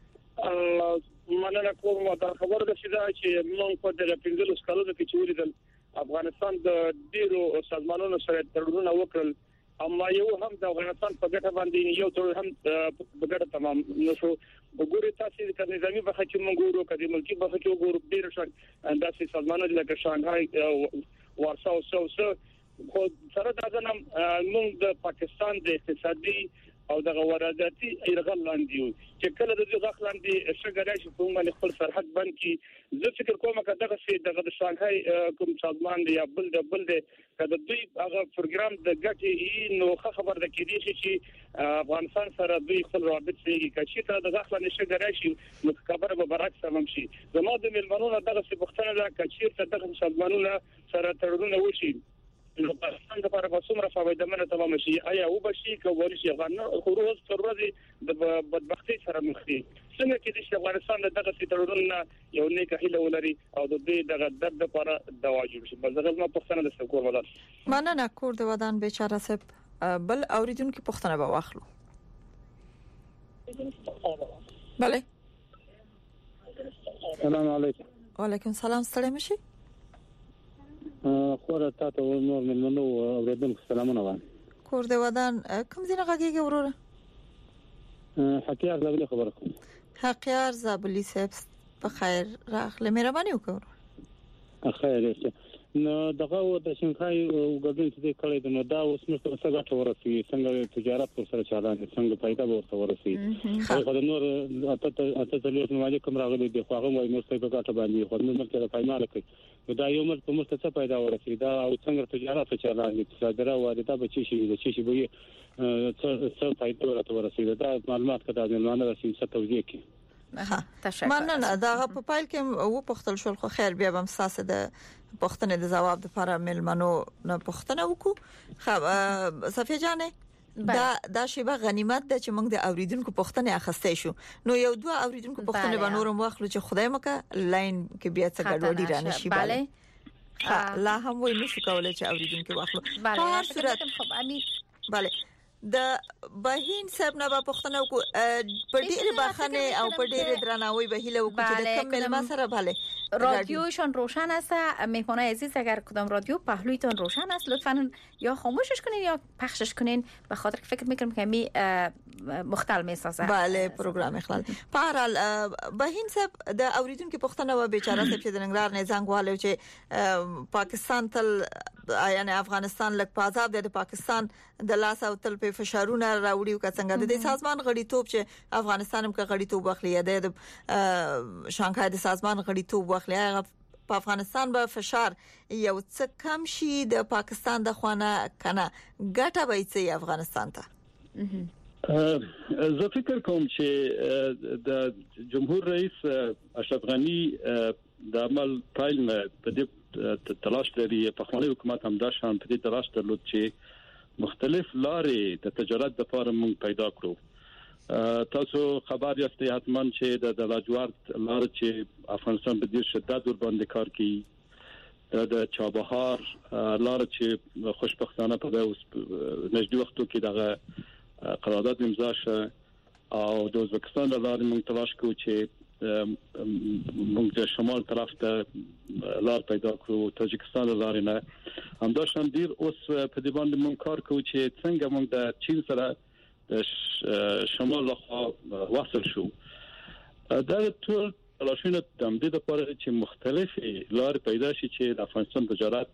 S6: مننه کوم دا خبره ده چې موږ په دغه پنځلس کلونو کې چې ولیدل افغانستان د ډیرو سازمانونو سره تړونونه وکړل، اما یو هم د افغانستان په ګټه باندې یو تر هم په ګټه تمام نشو. وګورئ تاسو د نظامی بخښ چې موږ ګورو کدي ملکی بخښ چې وګورو ډیر شان انداسې سازمانونه لکه شانګهای وارساو سو سو خو سره دا ځنم موږ د پاکستان د اقتصادي او د وارداتي ایرغل لاندې چې کله د غاخ لاندې شګرای شي په باندې خپل سرحد بند کی زه فکر کوم چې دغه سي دغه شانګهای کوم سازمان دی یا بل د بل د کله دوی هغه پروګرام د ګټي نو خبر د کېدی شي چې افغانستان سره دوی خپل رابط سيږي چې تا د غاخ لاندې شګرای شي نو خبره به برعکس هم شي زموږ د ملمنونو دغه څه پښتنه دا کچیر ته دغه سازمانونه سره تړونونه وشي نو پاکستان د لپاره په څومره فائدمنه تمام شي آیا او بشي کوي چې افغان خروج ترورځي د بدبختی سره مخ دي څنګه کې چې افغانستان دغه تړونونه یو نیکه هیله ولري او د دې دغه درد لپاره دوا جوړ شي بل دغه پښتنه د سکور ولر
S4: مننه کور د ودان بیچاره سپ بل اوریدونکو پښتنه به واخلو بله
S6: السلام علیکم
S4: وعلیکم السلام ستړي مشي
S6: خوره تاسو نور ملمنو اوریدونکو سلامونه وایم
S4: کور د ودان کوم ځای غږیږي وروره
S6: حقیقت زابلی خبره کوم
S4: حقیقت زابلی صاحب په خیر راغله مهرباني وکړه
S6: خیر نو دغه د شنخای وګړي چې کړي نو دا اوس نو څه غټه ورسي څنګه تجارت پر سره چالان څنګه پیدا ورته ورسي خو د نور اته اته تلوس نو مالي کوم راغلي دی خو هغه وایي نو څه په غټه باندې خو نو مرته پایمال کوي دا یو مر کوم څه پیدا ورسي دا او څنګه تجارت چالان دي صادره واردات به چی شي د چی شي به څه پیدا ورته ورسي دا معلومات کده د معنی رسي څه توضیح کی
S4: ها تشکر مننه دا په پایل کې و پختل شول خو خیر بیا هم ساسه د پښتنې د جواب لپاره ملمنو نه پښتنه وکړو خو صفیه جانې دا دا شی به غنیمت ده چې موږ د اوریدونکو پښتنه اخستې شو نو یو دوه اوریدونکو پښتنه به نورم واخلو چې خدای مکه لاین کې بیا څه ګډوډي رانه شي bale لا هم وای نشو کولای چې اوریدونکو واخلو په هر صورت
S5: خب امي
S4: bale د بهین صاحب نه پښتنه کو په ډیره بخنه او په ډیره درناوی به هیله وکړو چې د کم ملما سره bale
S5: رادیوشان روشن است مهمانای عزیز اگر کدام رادیو پهلویتون روشن است لطفاً یا خاموشش کنین یا پخشش کنین به خاطر که فکر میکنم که می مختل میسازه
S4: بله پروگرام اخلال پارال بهین صاحب د اوریدونکو پښتنه و بیچاره صاحب چې د ننګرهار نه زنګ والو چې پاکستان تل یعنی افغانستان لک پازاب د پاکستان د لاس او تل په فشارونه راوړي او څنګه د سازمان غړیتوب چې افغانستان هم کې غړیتوب واخلي د شانګهای د سازمان غړیتوب واخلي په افغانستان به فشار یو څه کم شي د پاکستان د خوانه کنه ګټه به یې افغانستان ته
S6: زه فکر کوم چې د جمهور رئیس اشرف غنی د عمل پایل په دې تلاش لري په خپل حکومت هم دا شان په دې تلاش درلود چې مختلف لارې د تجارت لپاره مونږ پیدا کړو تاسو خبر یاستئ حتما چې د لاجورد لار چې افغانستان په ډیر شدت ور باندې کار کوي د چابهار لار چې خوشبختانه په نږدې وختو کې دغه قرارداد امضا شوه او د ازبکستان لار مونږ تلاش کوو چې موږ د شمال طرف ته لار پیدا کړو تاجکستان لار نه همدا شان ډیر اوس په دې باندې موږ کار کوو چې څنګه موږ د چین سره د شمال لخوا وصل شو دا ټول تلاشونه د دې لپاره چې مختلفې لار پیدا شي چې د افغانستان تجارت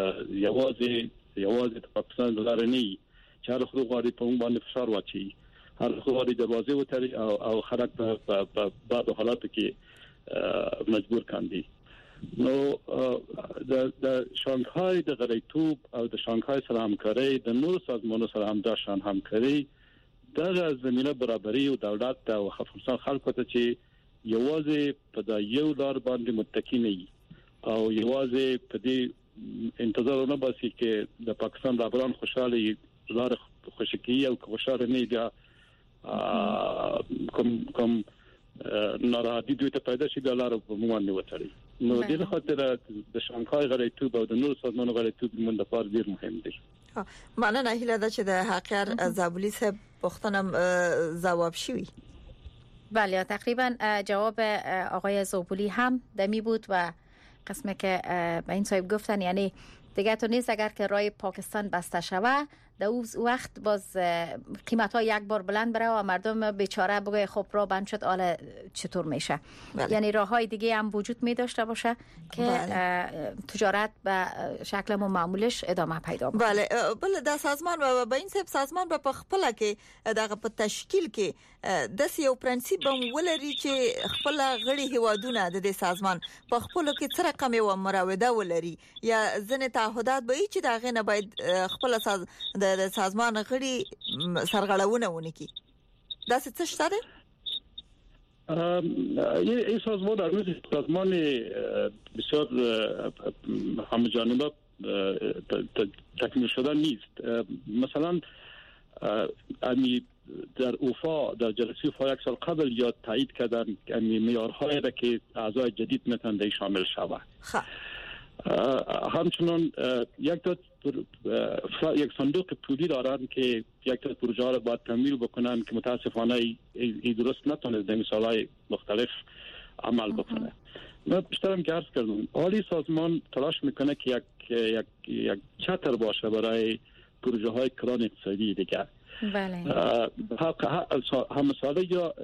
S6: یوازې یوازې د پاکستان لار نه چې هر خو غواړي په موږ باندې فشار واچي هر خو غواړي دروازې وتړي او او خلک په بعض حالاتو کې مجبور کاندي نو د د شانګهای د غړیتوب او د شانګهای سره همکاري د نورو سازمانونو سره هم د شان همکاري د زمينه برابرۍ او دولت او افغانستان خلکو ته چې یوازې په د یو لار باندې متکی نه او یوازې په دې انتظار نه باسي چې د پاکستان رهبران خوشاله لار خوشکی او خوشاله نه دي کوم کوم ناراضي دوی ته پیدا شي د لار په باندې وتړي نو د خاطر د شانګهای غړیتوب او د نورو سازمانونو غړیتوب موږ لپاره ډیر مهم دي
S4: معنی هیله ده چې د حقیقت زابلی صاحب پښتنم جواب شوی
S5: بله تقریبا جواب آقای زابلی هم دمی بود و قسمه که به این صاحب گفتن یعنی دیگه تو نیست اگر که رای پاکستان بسته شوه در اون وقت باز قیمت ها یک بار بلند بره و مردم بیچاره بگه خب راه بند شد حالا چطور میشه. بله. یعنی راه های دیگه هم وجود می داشته باشه که بله. تجارت به شکل معمولش ادامه پیدا کنه.
S4: بله. بله د سازمان و به این سب سازمان په خپل کې دغه په تشکیل کې د یو پرنسيپ ولري چې خپل غړي هوادونه د سازمان په خپل کې څه رقم یو مراوده ولري یا ځنه تعهدات به چې دغه نه باید خپل ساز د سازمان غړي سرغړونه ونی کی دا څه شته ده؟
S6: این سازمان در مورد سازمان بسیار همجانبه تکمیل شده نیست. مثلا امی در اوفا در جلسه اوفا یک سال قبل یا تایید کردن امی معیارهایی را که اعضای جدید میتونن شامل شود. همچنان یک تا یک صندوق پولی دارن که یک تا پروژه را باید تمویل بکنن که متاسفانه ای درست نتونه در مثالهای مختلف عمل بکنه. من بیشترم که عرض کردم حالی سازمان تلاش میکنه که یک یک یک چتر باشه برای پروژه های کلان اقتصادی دیگر.
S5: بله.
S6: هم مسائل یا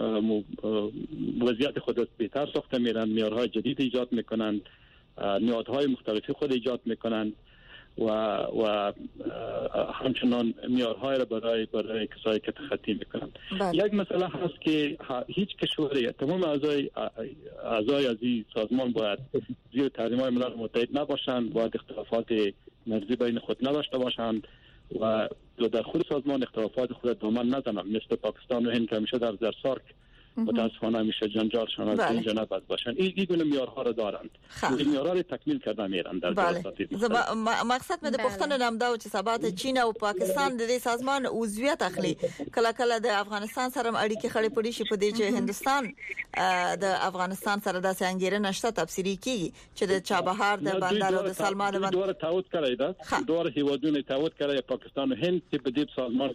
S6: وضعیت خود بهتر ساخته میرن، معیارهای جدید ایجاد میکنن، نهادهای مختلفی خود ایجاد میکنن و و همچنان معیارهای را برای برای کسایی که تخطی میکنن. بله. یک مسئله هست که هیچ کشوری تمام اعضای اعضای از این سازمان باید زیر تحریم‌های ملل متحد نباشند، باید اختلافات مرزی بین خود نداشته باشند و در خود سازمان اختلافات خود دامن نزنند، مثل پاکستان و هند که همیشه در در سارک متاسفانه همیشه جنجالشان از اینجا نباید باشن. این گونه معیارها را دارند. این معیارها را تکمیل کرده میرن در جلسات.
S4: مقصد مې د پښتنو نام دا چې سبات چین او پاکستان د دې سازمان عضویت اخلي کله کله د افغانستان سره اړیکې خړې پړې شي په دې چې هندستان د افغانستان سره د څنګهره نشته تفسیری کیږي چې د چابهار د بندر او د سلمان باندې
S6: دوه تعهد کړی دا دوه هیوادونه تعهد کړی پاکستان او هند چې په دې سازمان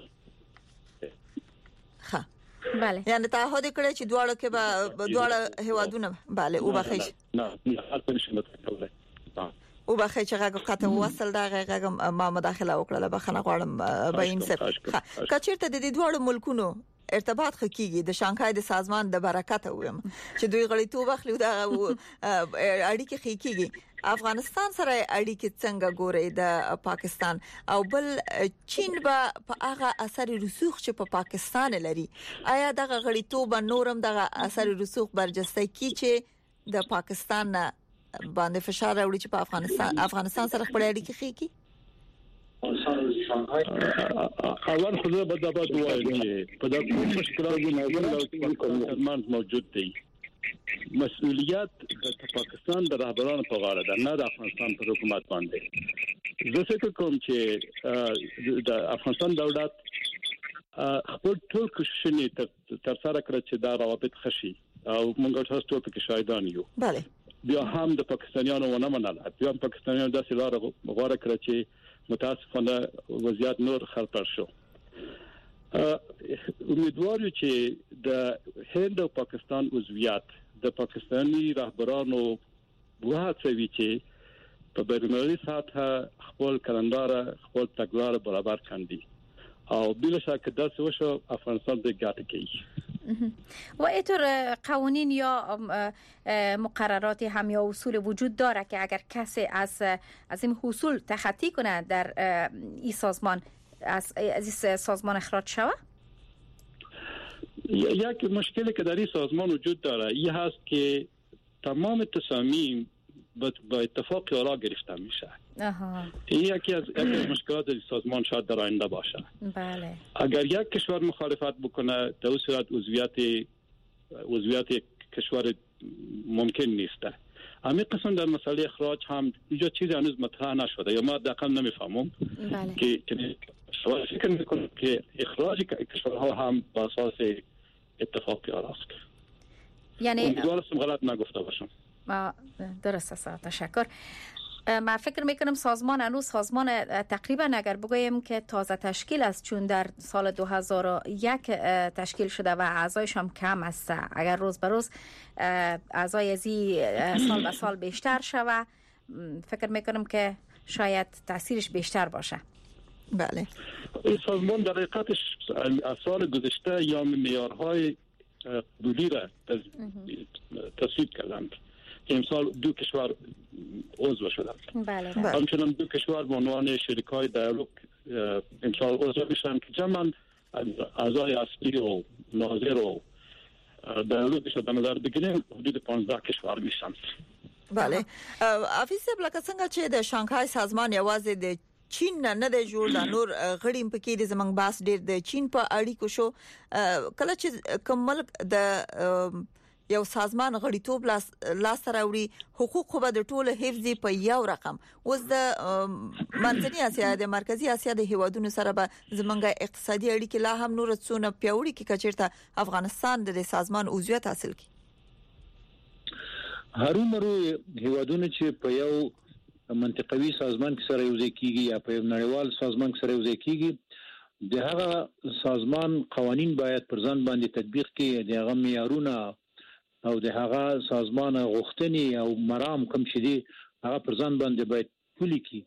S4: ښه
S5: بله.
S4: یعنی تعهد کړی چې دواړه کې به دواړه هوادونه بله او بخښ
S6: نه نه هر څه نشي متکوله
S4: او بخښ چې هغه قطه وصل دا هغه ما مداخله وکړه بخنه غواړم به این څه کچیرته د دې دواړو ملکونو ارتباط خکېږي د شانګهای د سازمان د برکت ویم چې دوی غړیتوب اخلي دا اړیکې خکېږي. افغانستان سره اړیکې څنګه ګوري د پاکستان او بل چین به په هغه اثر رسوخ چې په پاکستان لري آیا دغه غړیتوب نورم دغه اثر رسوخ برجسته کی چې د پاکستان باندې فشار راوړي چې په افغانستان افغانستان سره خپل اړیکې خېږي؟
S6: اول خو به دا باید وایي چې په دغه مشکلاتو نه موجود دی. مسئولیت د پاکستان د رهبرانو په غاړه ده، نه د افغانستان په حکومت باندې. زه فکر کوم چې د افغانستان دولت خپل ټول کوششونه تر سره کړ چې دا روابط خشي او موږ تاسو ټول کې شاهدان یو.
S4: بله.
S6: بیا هم د پاکستانیانو ونه منل، بیا هم پاکستانیانو داسې لار غوړه کړ چې متاسفانه وضعیت نور خراب شو. امیدوار یو چې د هند او پاکستان عضویت د پاکستاني رهبرانو وهڅوي چې په بین‌المللي سطح خپل کلندار خپل تګلار برابر کړي او بلا شک دا څه وشو افغانستان به ګټه کوي.
S5: و اینطور قوانین یا مقرراتی هم یا اصول وجود داره که اگر کسی از از این اصول تخطی کنه در این سازمان از از این سازمان اخراج شود؟
S6: یک مشکلی که در این سازمان وجود داره این هست که تمام تصامیم با اتفاق آرا گرفته میشه.
S5: آها.
S6: این یکی از یکی از مشکلات سازمان شاید در آینده باشه.
S5: بله.
S6: اگر یک کشور مخالفت بکنه در اون صورت عضویت عضویت کشور ممکن نیست. همین قسم در مسئله اخراج هم اینجا چیزی هنوز مطرح نشده یا ما دقیقاً نمیفهمم.
S5: بله.
S6: که شما فکر میکنم که اخراج کشورها هم با اساس اتفاق آراست.
S5: یعنی
S6: امیدوارم غلط نگفته باشم.
S5: درست است، تشکر. من فکر میکنم سازمان هنوز سازمان تقریبا اگر بگویم که تازه تشکیل است، چون در سال دو هزار و یک تشکیل شده و اعضایش هم کم است. اگر روز به روز اعضای ازی سال به سال بیشتر شود فکر میکنم که شاید تاثیرش بیشتر باشه.
S4: بله.
S6: سازمان در حقیقتش از سال گذشته یا معیارهای قبولی را تصویب کردند. امسال دو کشور عضو شدند.
S5: بله.
S6: همچنین دو کشور به عنوان شریکای دیالوگ امسال عضو میشن که جمعاً اعضای اصلی و ناظر و دیالوگ شده نظر بگیریم حدود پانزده کشور میشن.
S4: بله. افیس بلکه څنګه چې د شانګهای سازمان یوازې د چین نه د جوړ د نور غړي په کې د زمنګ باس ډیر د چین په اړیکو شو کله چې کوم ملک د یو سازمان غړیتوب لاس لاس راوړي حقوق خو به د ټوله حفظي په یو رقم اوس د منځنۍ اسیا د مرکزی اسیا د هیوادونو سره به زمونږ اقتصادي اړیکې لا هم نور څونه پیوړي کې کچیرته افغانستان د سازمان عضویت حاصل کړي.
S7: هرومرو هیوادونو چې په یو منطقوي سازمان کې سره یوځای کیږي یا په نړیوال سازمان کې سره یوځای کیږي د هغه سازمان قوانين باید پر ځان باندې تطبیق کړي، د هغه معیارونه او د هغه سازمان غوښتنې او مرام کوم شې دي هغه پر ځان باندې باید پلي کړي.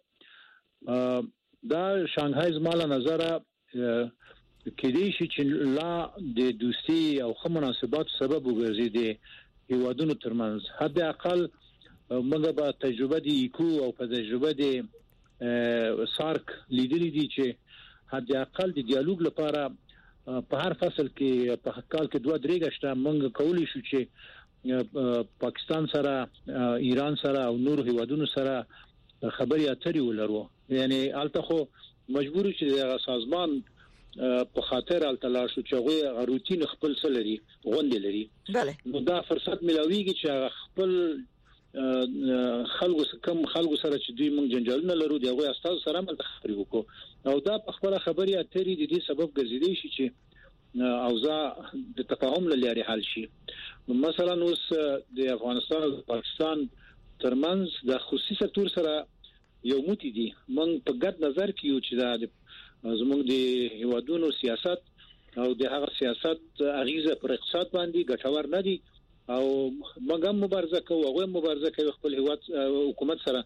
S7: دا شانګهای زماله نظره کې دي چې لا د دوستي او خو مناسبات سبب وګرځي د هیوادونو ترمنځ. حد اقل موږ به تجربه دی ایکو او په تجربه دی سارک لیدلې دي چې حد اقل د دیالوګ لپاره په هر فصل کې په کال کې دوه درې غشته موږ کولی شو چې پاکستان سره ایران سره او نور هیوادونو سره خبري اترې ولرو. یعنی الته خو مجبور چې د سازمان په خاطر الته شو چې هغه روتین خپل سلري غونډې لري.
S4: بله.
S7: نو دا فرصت ملاويږي چې خپل خلکو کم خلکو سره چې دوی موږ جنجالونه لرو دی هغه استاد سره مل تخبري وکړو او دا په خپل خبري اترې د دې سبب ګرځیدي شي چې اوضاع د تفاهم لري حل شي. مثلا اوس د افغانستان او پاکستان ترمنځ د خصوصي سکتور سره یو موتی دي موږ په ګډ نظر کې یو چې دا زموږ د هیوادونو سیاست او د هغه سیاست اغیزه پر اقتصاد باندې ګټور نه دي او موږ هم مبارزه کوو او مبارزه کوي خپل هیواد حکومت سره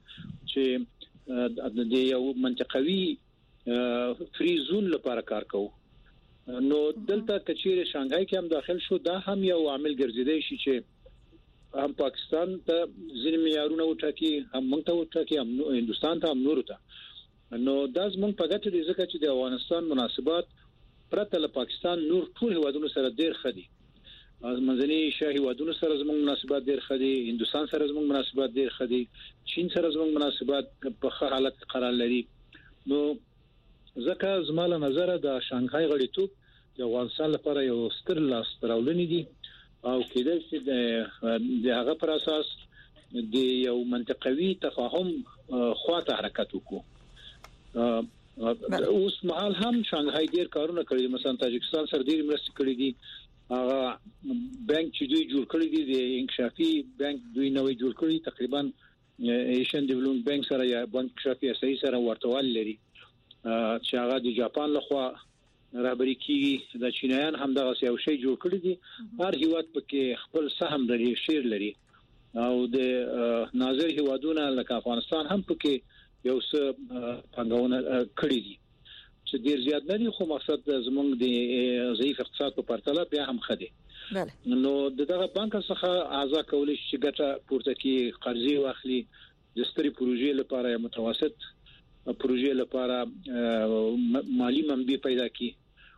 S7: چې د یو منطقوي فری زون لپاره کار کوو. نو دلته کچیر شانګهای کې هم داخل شو دا هم یو عامل ګرځیدي شي چې هم پاکستان ته ځینې معیارونه وټاکي هم موږ ته وټاکي هم هندستان ته هم نور ته. نو دا زموږ په ګټه دي ځکه چې د افغانستان مناسبات پرته له پاکستان نور ټول هیوادونو سره ډیر خدي. منځني شاه هیوادونو سره زموږ مناسبات ډیر خدي، هندستان سره زموږ مناسبات ډیر خدي، چین سره زموږ مناسبات په ښه حالت قرار لري. نو ځکه زماله نظر د شانګهای غړیتوب د افغانستان لپاره یو ستر لاس راولنې دي او کېدای شي د هغه پر اساس د یو منطقوي تفاهم خواته حرکت وکړو. اوس مهال هم شانګهای ډیر کارونه کړی، مثلا تاجکستان سره ډیر مرسته کړې دي. هغه بانک چې دوی جوړ کړی دي د انکشافي بانک دوی نوې جوړ کړی تقریبا ایشین ډیولپمنٹ بانک سره یا بانک انکشافي اساسي سره ورتوال لري چې هغه د جاپان لخوا رهبری کیږي. د چینایان هم دغه یو شی جوړ کړی دي. هر هیواد پکې خپل سهم لري، شیر لري او د ناظر هیوادونو لکه افغانستان هم پکې یو څه پنګونه کړی دي چې ډیر زیات نه دي، خو مقصد زمونږ د ضعیف اقتصاد په پرتله بیا هم خدي.
S4: بله.
S7: نو دغه بانک څخه اعضا کولی شي ګټه پورته کی قرضې واخلي د ستري پروژې لپاره یا متوسط پروژې لپاره مالی منبع پیدا کی.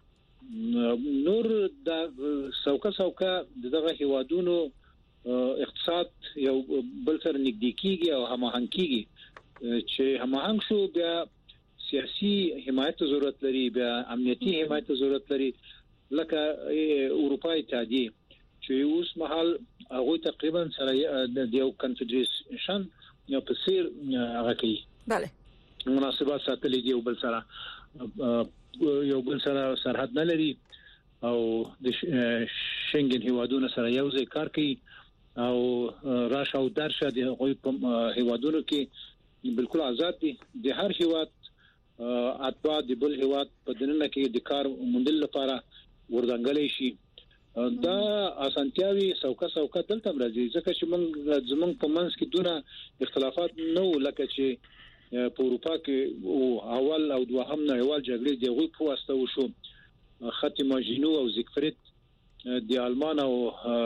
S7: نور د سوکا سوکا دغه هیوادونو اقتصاد یو بل سره نږدې کیږي او هماهنګ کیږي چې هماهنګ شو بیا سیاسي حمایت ضرورت لري، بیا امنیتي حمایت ضرورت لري لکه اروپای اتحادیه چې اوس مهال هغه تقریبا سره د یو کنفدریشن یو پسیر هغه کوي.
S4: بله.
S7: مناسبات ساتلې دي او بل سره یو بل سره سرحد نه لري او د شنګن هیوادونو سره یو ځای کار کوي او راشه او درشه د هیوادونو کې بالکل آزاد دي. د هر هیواد اتباع د بل هیواد په دننه کې د کار موندل لپاره ورځنګلې شي دا اسانتیاوي سوکا سوکا دلته راځي ځکه چې موږ زمونږ په منځ کې دونه اختلافات نه لکه چې په اروپا کې او اول او دوهم نړیوال جګړې دی غوي په واسطه وشو خط ماجینو او زیگفرید د آلمان او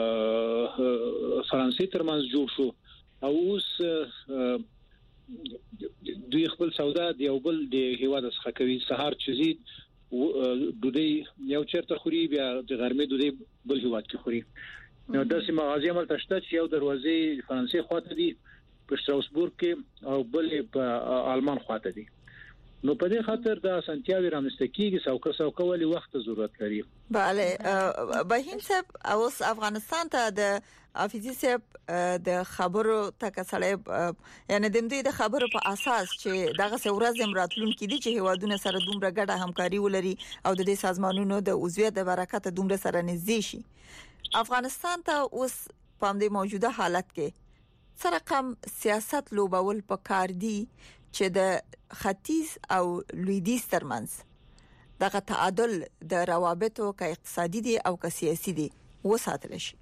S7: فرانسې ترمنځ جوړ شو او اوس دوی خپل سودا دی او بل د هیواد څخه کوي سهار چزي دوی یو چیرته خوري بیا د غرمې دوی بل هیواد کې خوري نو داسې مغازې عمل تشته چې یو دروازې فرانسې خواته دي په شتراوسبورګ کې او بل په آلمان خواته دي نو په دې خاطر د سنتیاوي رامستکیږي سوکا سوکا ولې وخت ضرورت لري.
S4: bale بهین صاحب اوس افغانستان ته د افیزي صاحب د خبرو تکسړې یعنی د دې د خبرو په اساس چې دغه څورز امراتلون کې دي چې هوادونه سره دومره ګډه همکاري ولري او د دې سازمانونو د عضویت د برکت دومره سره نږدې شي افغانستان ته اوس په دې موجوده حالت کې سره کم سیاست لوبول په کار دي چې د ختیځ او لویدیځ ترمنځ دغه تعادل د روابطو که اقتصادي دي او که سیاسي دي وساتل شي.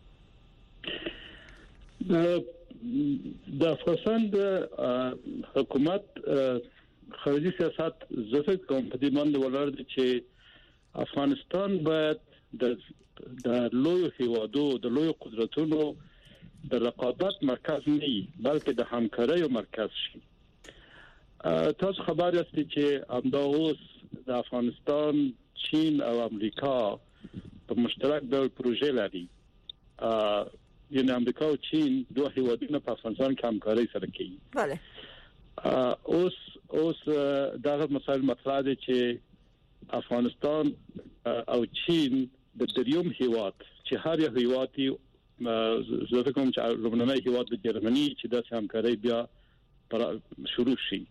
S6: د افغانستان د حکومت خارجي سیاست زفه کوم په دې باندې ولر دي چې افغانستان باید د د لوی هیوادو د لوی قدرتونو د رقابت مرکز نه بلکې د همکارۍ مرکز شي. تاسو خبر یاستئ چې همدا اوس د افغانستان چین او امریکا په مشترک ډول پروژې لري یعنی امریکا او چین دوه هیوادونه په افغانستان کې همکاري سره کوي. بله اوس اوس دغه مسایل مطرح دي چې افغانستان او چین د دریوم هیواد چې هر یو هیوادي زه کوم چې لومړنی هیواد د جرمني چې د همکاري بیا شروع شي.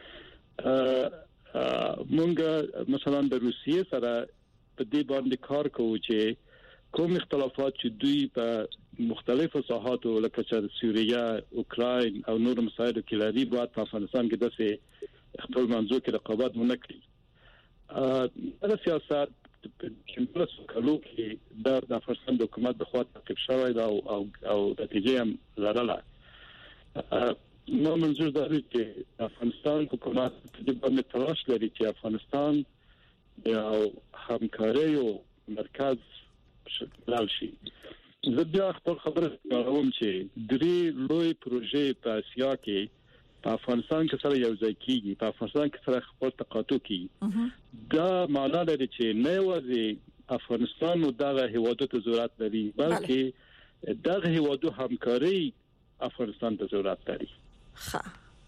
S6: مونږ مثلا د روسیې سره په دې باندې کار کوو چې کوم اختلافات چې دوی په مختلفو ساحاتو لکه چې سوریه، اوکراین او نور مسایلو کې لري باید په افغانستان کې داسې خپل منځو کې رقابت ونه کړي. دا سیاست چې په څو کلو کې د افغانستان د حکومت د خوا تعقیب شوی دا او او نتیجه هم لرله. نو منظور دا دی چې افغانستان حکومت په دې باندې تلاش لري چې افغانستان یو همکاري او مرکز شکل شي. زه بیا خپل خبره کوم چې درې لوی پروژې په اسیا کې په افغانستان کې سره یو ځای کیږي په افغانستان کې سره خپل تقاطع کیږي دا معنی لري چې نه یوازې افغانستان او دغه هیوادو ته ضرورت لري بلکې دغه هیوادو همکاري افغانستان ته ضرورت لري.
S4: خب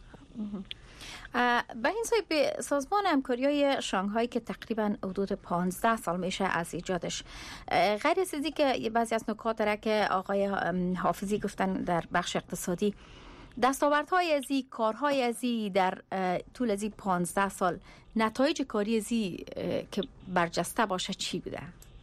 S5: به این صاحب سازمان همکاری‌های شانگهای که تقریبا حدود پانزده سال میشه از ایجادش غیر از اینکه که بعضی از نکات را که آقای حافظی گفتن در بخش اقتصادی دستاوردهای ازی کارهای ازی در طول ازی پانزده سال نتایج کاری ازی که برجسته باشه چی بوده؟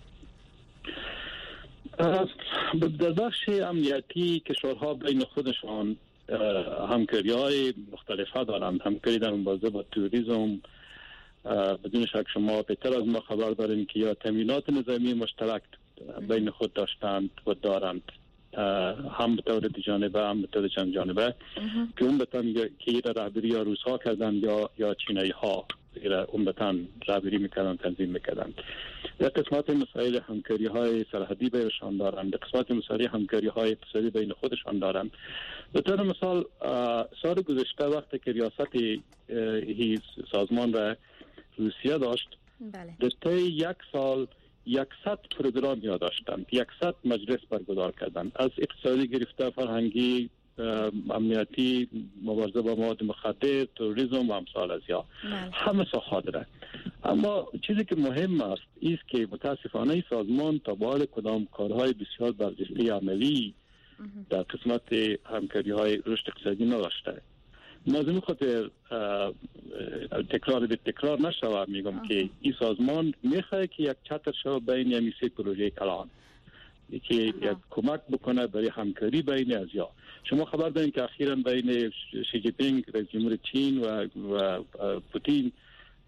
S6: در بخش امنیتی کشورها بین خودشان همکاری‌های مختلف دارند. همکاری در مبارزه با تروریسم بدون شک شما بهتر از ما خبر داریم که یا تامینات نظامی مشترک بین خود داشتند و دارند هم به طور جانبه هم به طور چند جانبه که اون بتن که ایره رهبری یا روس‌ها کردن یا یا چینی‌ها ایره اون بتن رهبری میکردن تنظیم میکردن. در قسمت مسائل همکاری‌های سرحدی بینشان دارند، در قسمت مسائل همکاری‌های اقتصادی بین خودشان دارند. به طور مثال سال گذشته وقتی که ریاست هیچ سازمان را روسیه داشت
S5: بله.
S6: در طی یک سال یکصد پروگرام یا داشتند، یکصد مجلس برگزار کردند، از اقتصادی گرفته فرهنگی، امنیتی، مبارزه با مواد مخدر، تروریسم و امثال از یا همه ساحات داره. اما چیزی که مهم است است که متاسفانه سازمان تا به حال کدام کارهای بسیار برجسته عملی در قسمت همکاری های رشد اقتصادی نداشته. لازم خاطر تکرار به تکرار نشود میگم که این سازمان میخواد که یک چتر شود بین این سه پروژه کلان که یک کمک بکنه برای همکاری بین ازیا. شما خبر دارین که اخیراً بین شی جی پینگ رئیس جمهور چین و و پوتین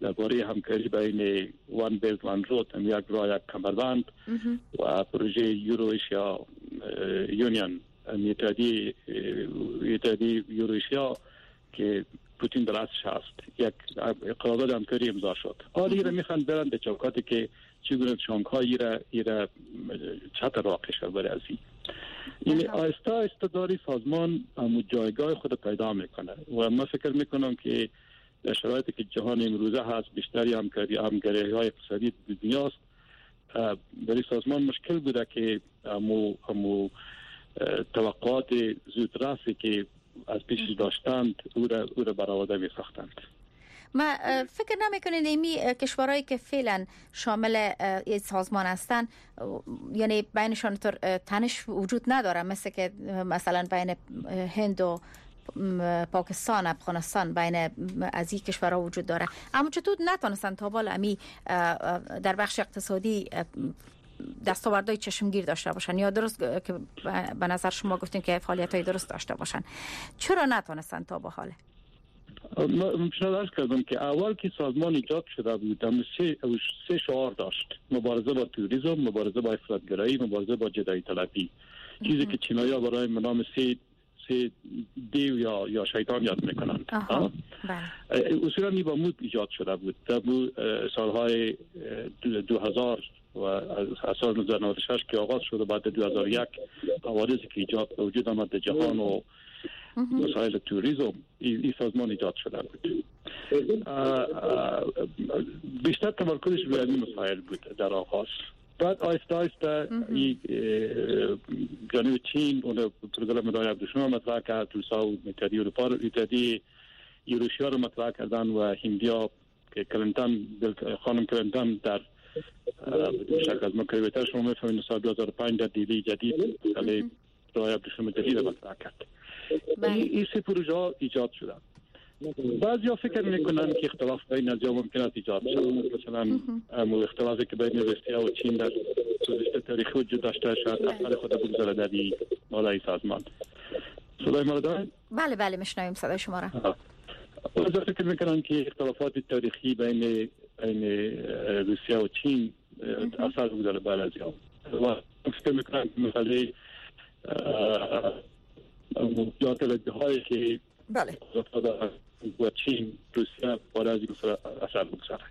S6: درباره همکاری بین وان بیلت وان رود یک راه یک کمربند و پروژه یورو ایشیا یونیون اتحادیه اتحادیه یورو ایشیا که پوتین درستش هست یک قرارداد همکاری امضا شد. حالا ایره میخوان برن به چوکاتی که چگونه شانگهای ایره ایره چطور واقع شد برای ازی این آهسته آهسته داری سازمان امو جایگاه خود پیدا میکنه و من فکر میکنم که در شرایطی که جهان امروزه هست بیشتری همکاری همکاری های اقتصادی دنیاست برای سازمان مشکل بوده که امو امو توقعات زودرسی که از پیش داشتند او را او را برآورده می ساختند.
S5: ما فکر نمیکنید ایمی کشورهایی که فعلا شامل این سازمان هستند یعنی بینشان تنش وجود نداره مثل که مثلا بین هند و پاکستان افغانستان بین از این کشورها وجود داره اما چطور نتونستن تا بالا امی در بخش اقتصادی دستاوردهای چشمگیر داشته باشن یا درست که به نظر شما گفتین که فعالیت‌های درست داشته باشن چرا نتونستن تا به حال؟
S6: من پیشنهاد کردم که اول که سازمان ایجاد شده بود اما سه سه شعار داشت: مبارزه با توریسم، مبارزه با افراطگرایی، مبارزه با جدایی طلبی. چیزی که چینایی‌ها برای نام سه سه دیو یا یا شیطان یاد میکنند. بله. اصولا این با مود ایجاد شده بود در سالهای دو هزار و از سال نوزده نود و شش که آغاز شده بعد دو هزار و یک حوادثی که ایجاد وجود آمد در جهان و مسائل توریسم این سازمان ایجاد شده بود. بیشتر تمرکزش روی این مسائل بود در آغاز. بعد آیسته آیسته جانب چین اون پروگرام رای عبدالشما مطرح کرد، روسا و اتحادیه اروپا رو اتحادیه یوروشیا رو مطرح کردن و هندیا که کلینتون خانم کلینتون در شکل از مکرویتر شما میفهمید سال دو هزار و پنج در دیلی جدید علی رای عبدالشما جدید مطرح کرد. این سه پروژه ایجاد شدن. بعضیا فکر میکنن که اختلاف بین از یا ممکن است ایجاد شود، مثلا اختلافی که بین روسیه و چین در گذشته تاریخی وجود داشته شاید اثر خود بگذاره در این بالای سازمان. صدای ما دارید؟
S5: بله بله میشنویم صدای شما را.
S6: بعضیا فکر میکنن که اختلافات تاریخی بین بین روسیه و چین اثر بگذاره بر از یا و فکر میکنن مثلا مجادله هایی که
S4: بله
S6: و چین روسیه برای از این اثر بگذاره.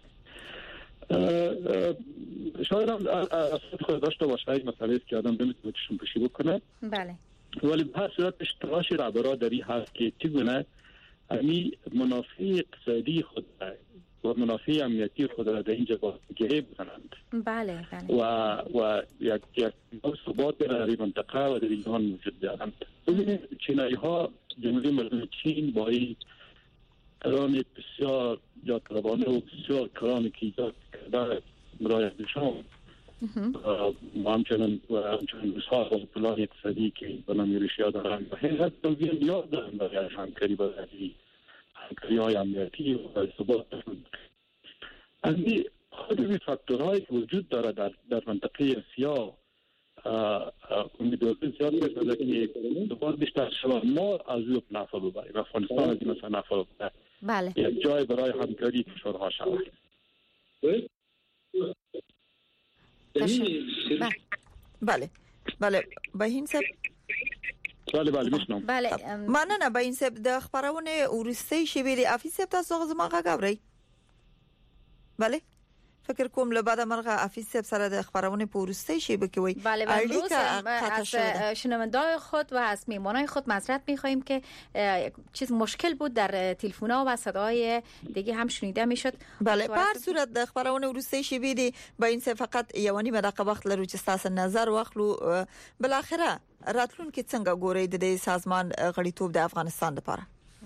S6: شاید هم اثر خود داشته باشه این مسئله است که آدم نمیتونه چشم پوشی بکنه.
S5: بله.
S6: ولی به هر صورت تلاش رهبراداری هست که چگونه امی منافع اقتصادی خود و منافع امنیتی خود را در اینجا با گره بزنند.
S5: بله بله.
S6: و و یک یک ثبات در این منطقه و در این جهان وجود دارند. ببینید چینایی ها جمهوری مردم چین با این کران بسیار جاطلبانه و بسیار کرانی که ایجاد کرده برای شما و همچنان و همچنان روس‌ها و پلان اقتصادی که به نام روسیه دارند و هنگاه تنظیم نیاز دارند برای همکاری برای همکاری های امنیتی و ثبات دارند. از این خود این فاکتورهایی که وجود داره در, در منطقه آسیا امیدواری زیاد می‌کنه که دوباره بیشتر شود ما از او نفع ببریم افغانستان از این مثلا نفع ببریم.
S5: بله.
S6: یک جای برای همکاری کشورها شود.
S4: بله بله به این سب
S6: بله بله میشنم.
S5: بله
S4: مننه به این سب د خبرونه ورسته شبیلی افیس سب تاسو زما غاوري. بله فکر کوم له بعد مرغه افیس سب سره د خبرونه پورسته شی بکوي.
S5: بله امروز از شنوندای خود و از میمانای خود معذرت می‌خوایم که چیز مشکل بود در تلفن‌ها و صدای دیگه هم شنیده میشد.
S4: بله په هر صورت د خبرونه ورسته شی بیدی با این سب فقط یوانی مدقه وخت لرو چې تاسو نظر واخلو بل اخره راتلون کې څنګه ګوري د سازمان غړیتوب د افغانستان لپاره.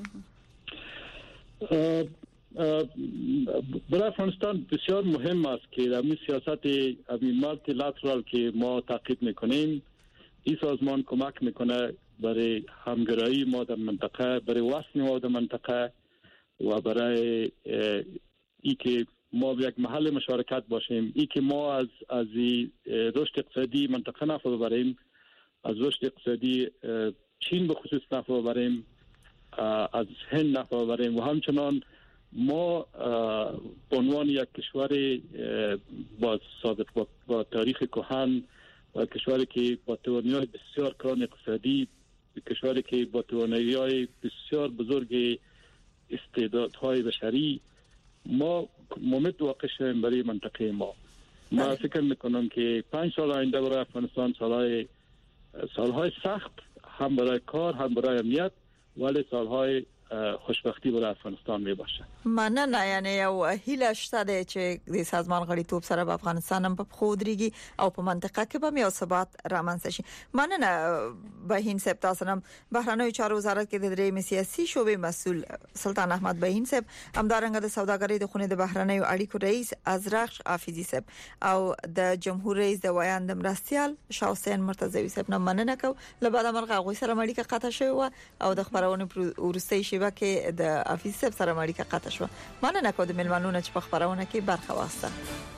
S6: برای افغانستان بسیار مهم است که در این سیاست این مالتی لاترال که ما تعقیب میکنیم این سازمان کمک میکنه برای همگرایی ما در منطقه، برای وصل ما در منطقه و برای ای که ما یک محل مشارکت باشیم، ای که ما از از رشد اقتصادی منطقه نفع ببریم، از رشد اقتصادی چین به خصوص نفع ببریم، از هند نفع ببریم و همچنان ما به عنوان یک کشور با سابق با, با تاریخ کهن و کشوری که با توانایی بسیار کلان اقتصادی، کشوری که با توانایی بسیار بزرگ استعدادهای بشری، ما مومد واقع شدیم برای منطقه ما. ما فکر میکنم که پنج سال آینده برای افغانستان سالهای سالهای سخت هم برای کار هم برای امنیت، ولی سالهای خوشبختی برای افغانستان می باشه.
S4: مننه. یعنی یو هیله شته چې د سازمان غړیتوب سره په افغانستان هم په خودريږي او په منطقه کې به یو ثبات رامنځته شي. مننه بهین صاحب. تاسو هم بهرنیو چارو وزارت کې د درېمې سیاسي شوبې مسول سلطان احمد بهین صاحب، همدارنګه د سوداګرۍ د خونې د بهرنیو اړیکو رئیس ازرخ حافظي صاحب او د جمهور رئیس د ویاند مرستيال شاه حسین مرتضوی صاحب نه مننه کو. لباده مرغه غوي سره مړی کې قطع شوی او د خبرونه ورستي شیبه کې د حافظ صاحب سره مړی کې قطع شو. مننه کو د ملمنونو چې په خبرونه کې برخه واخیسته.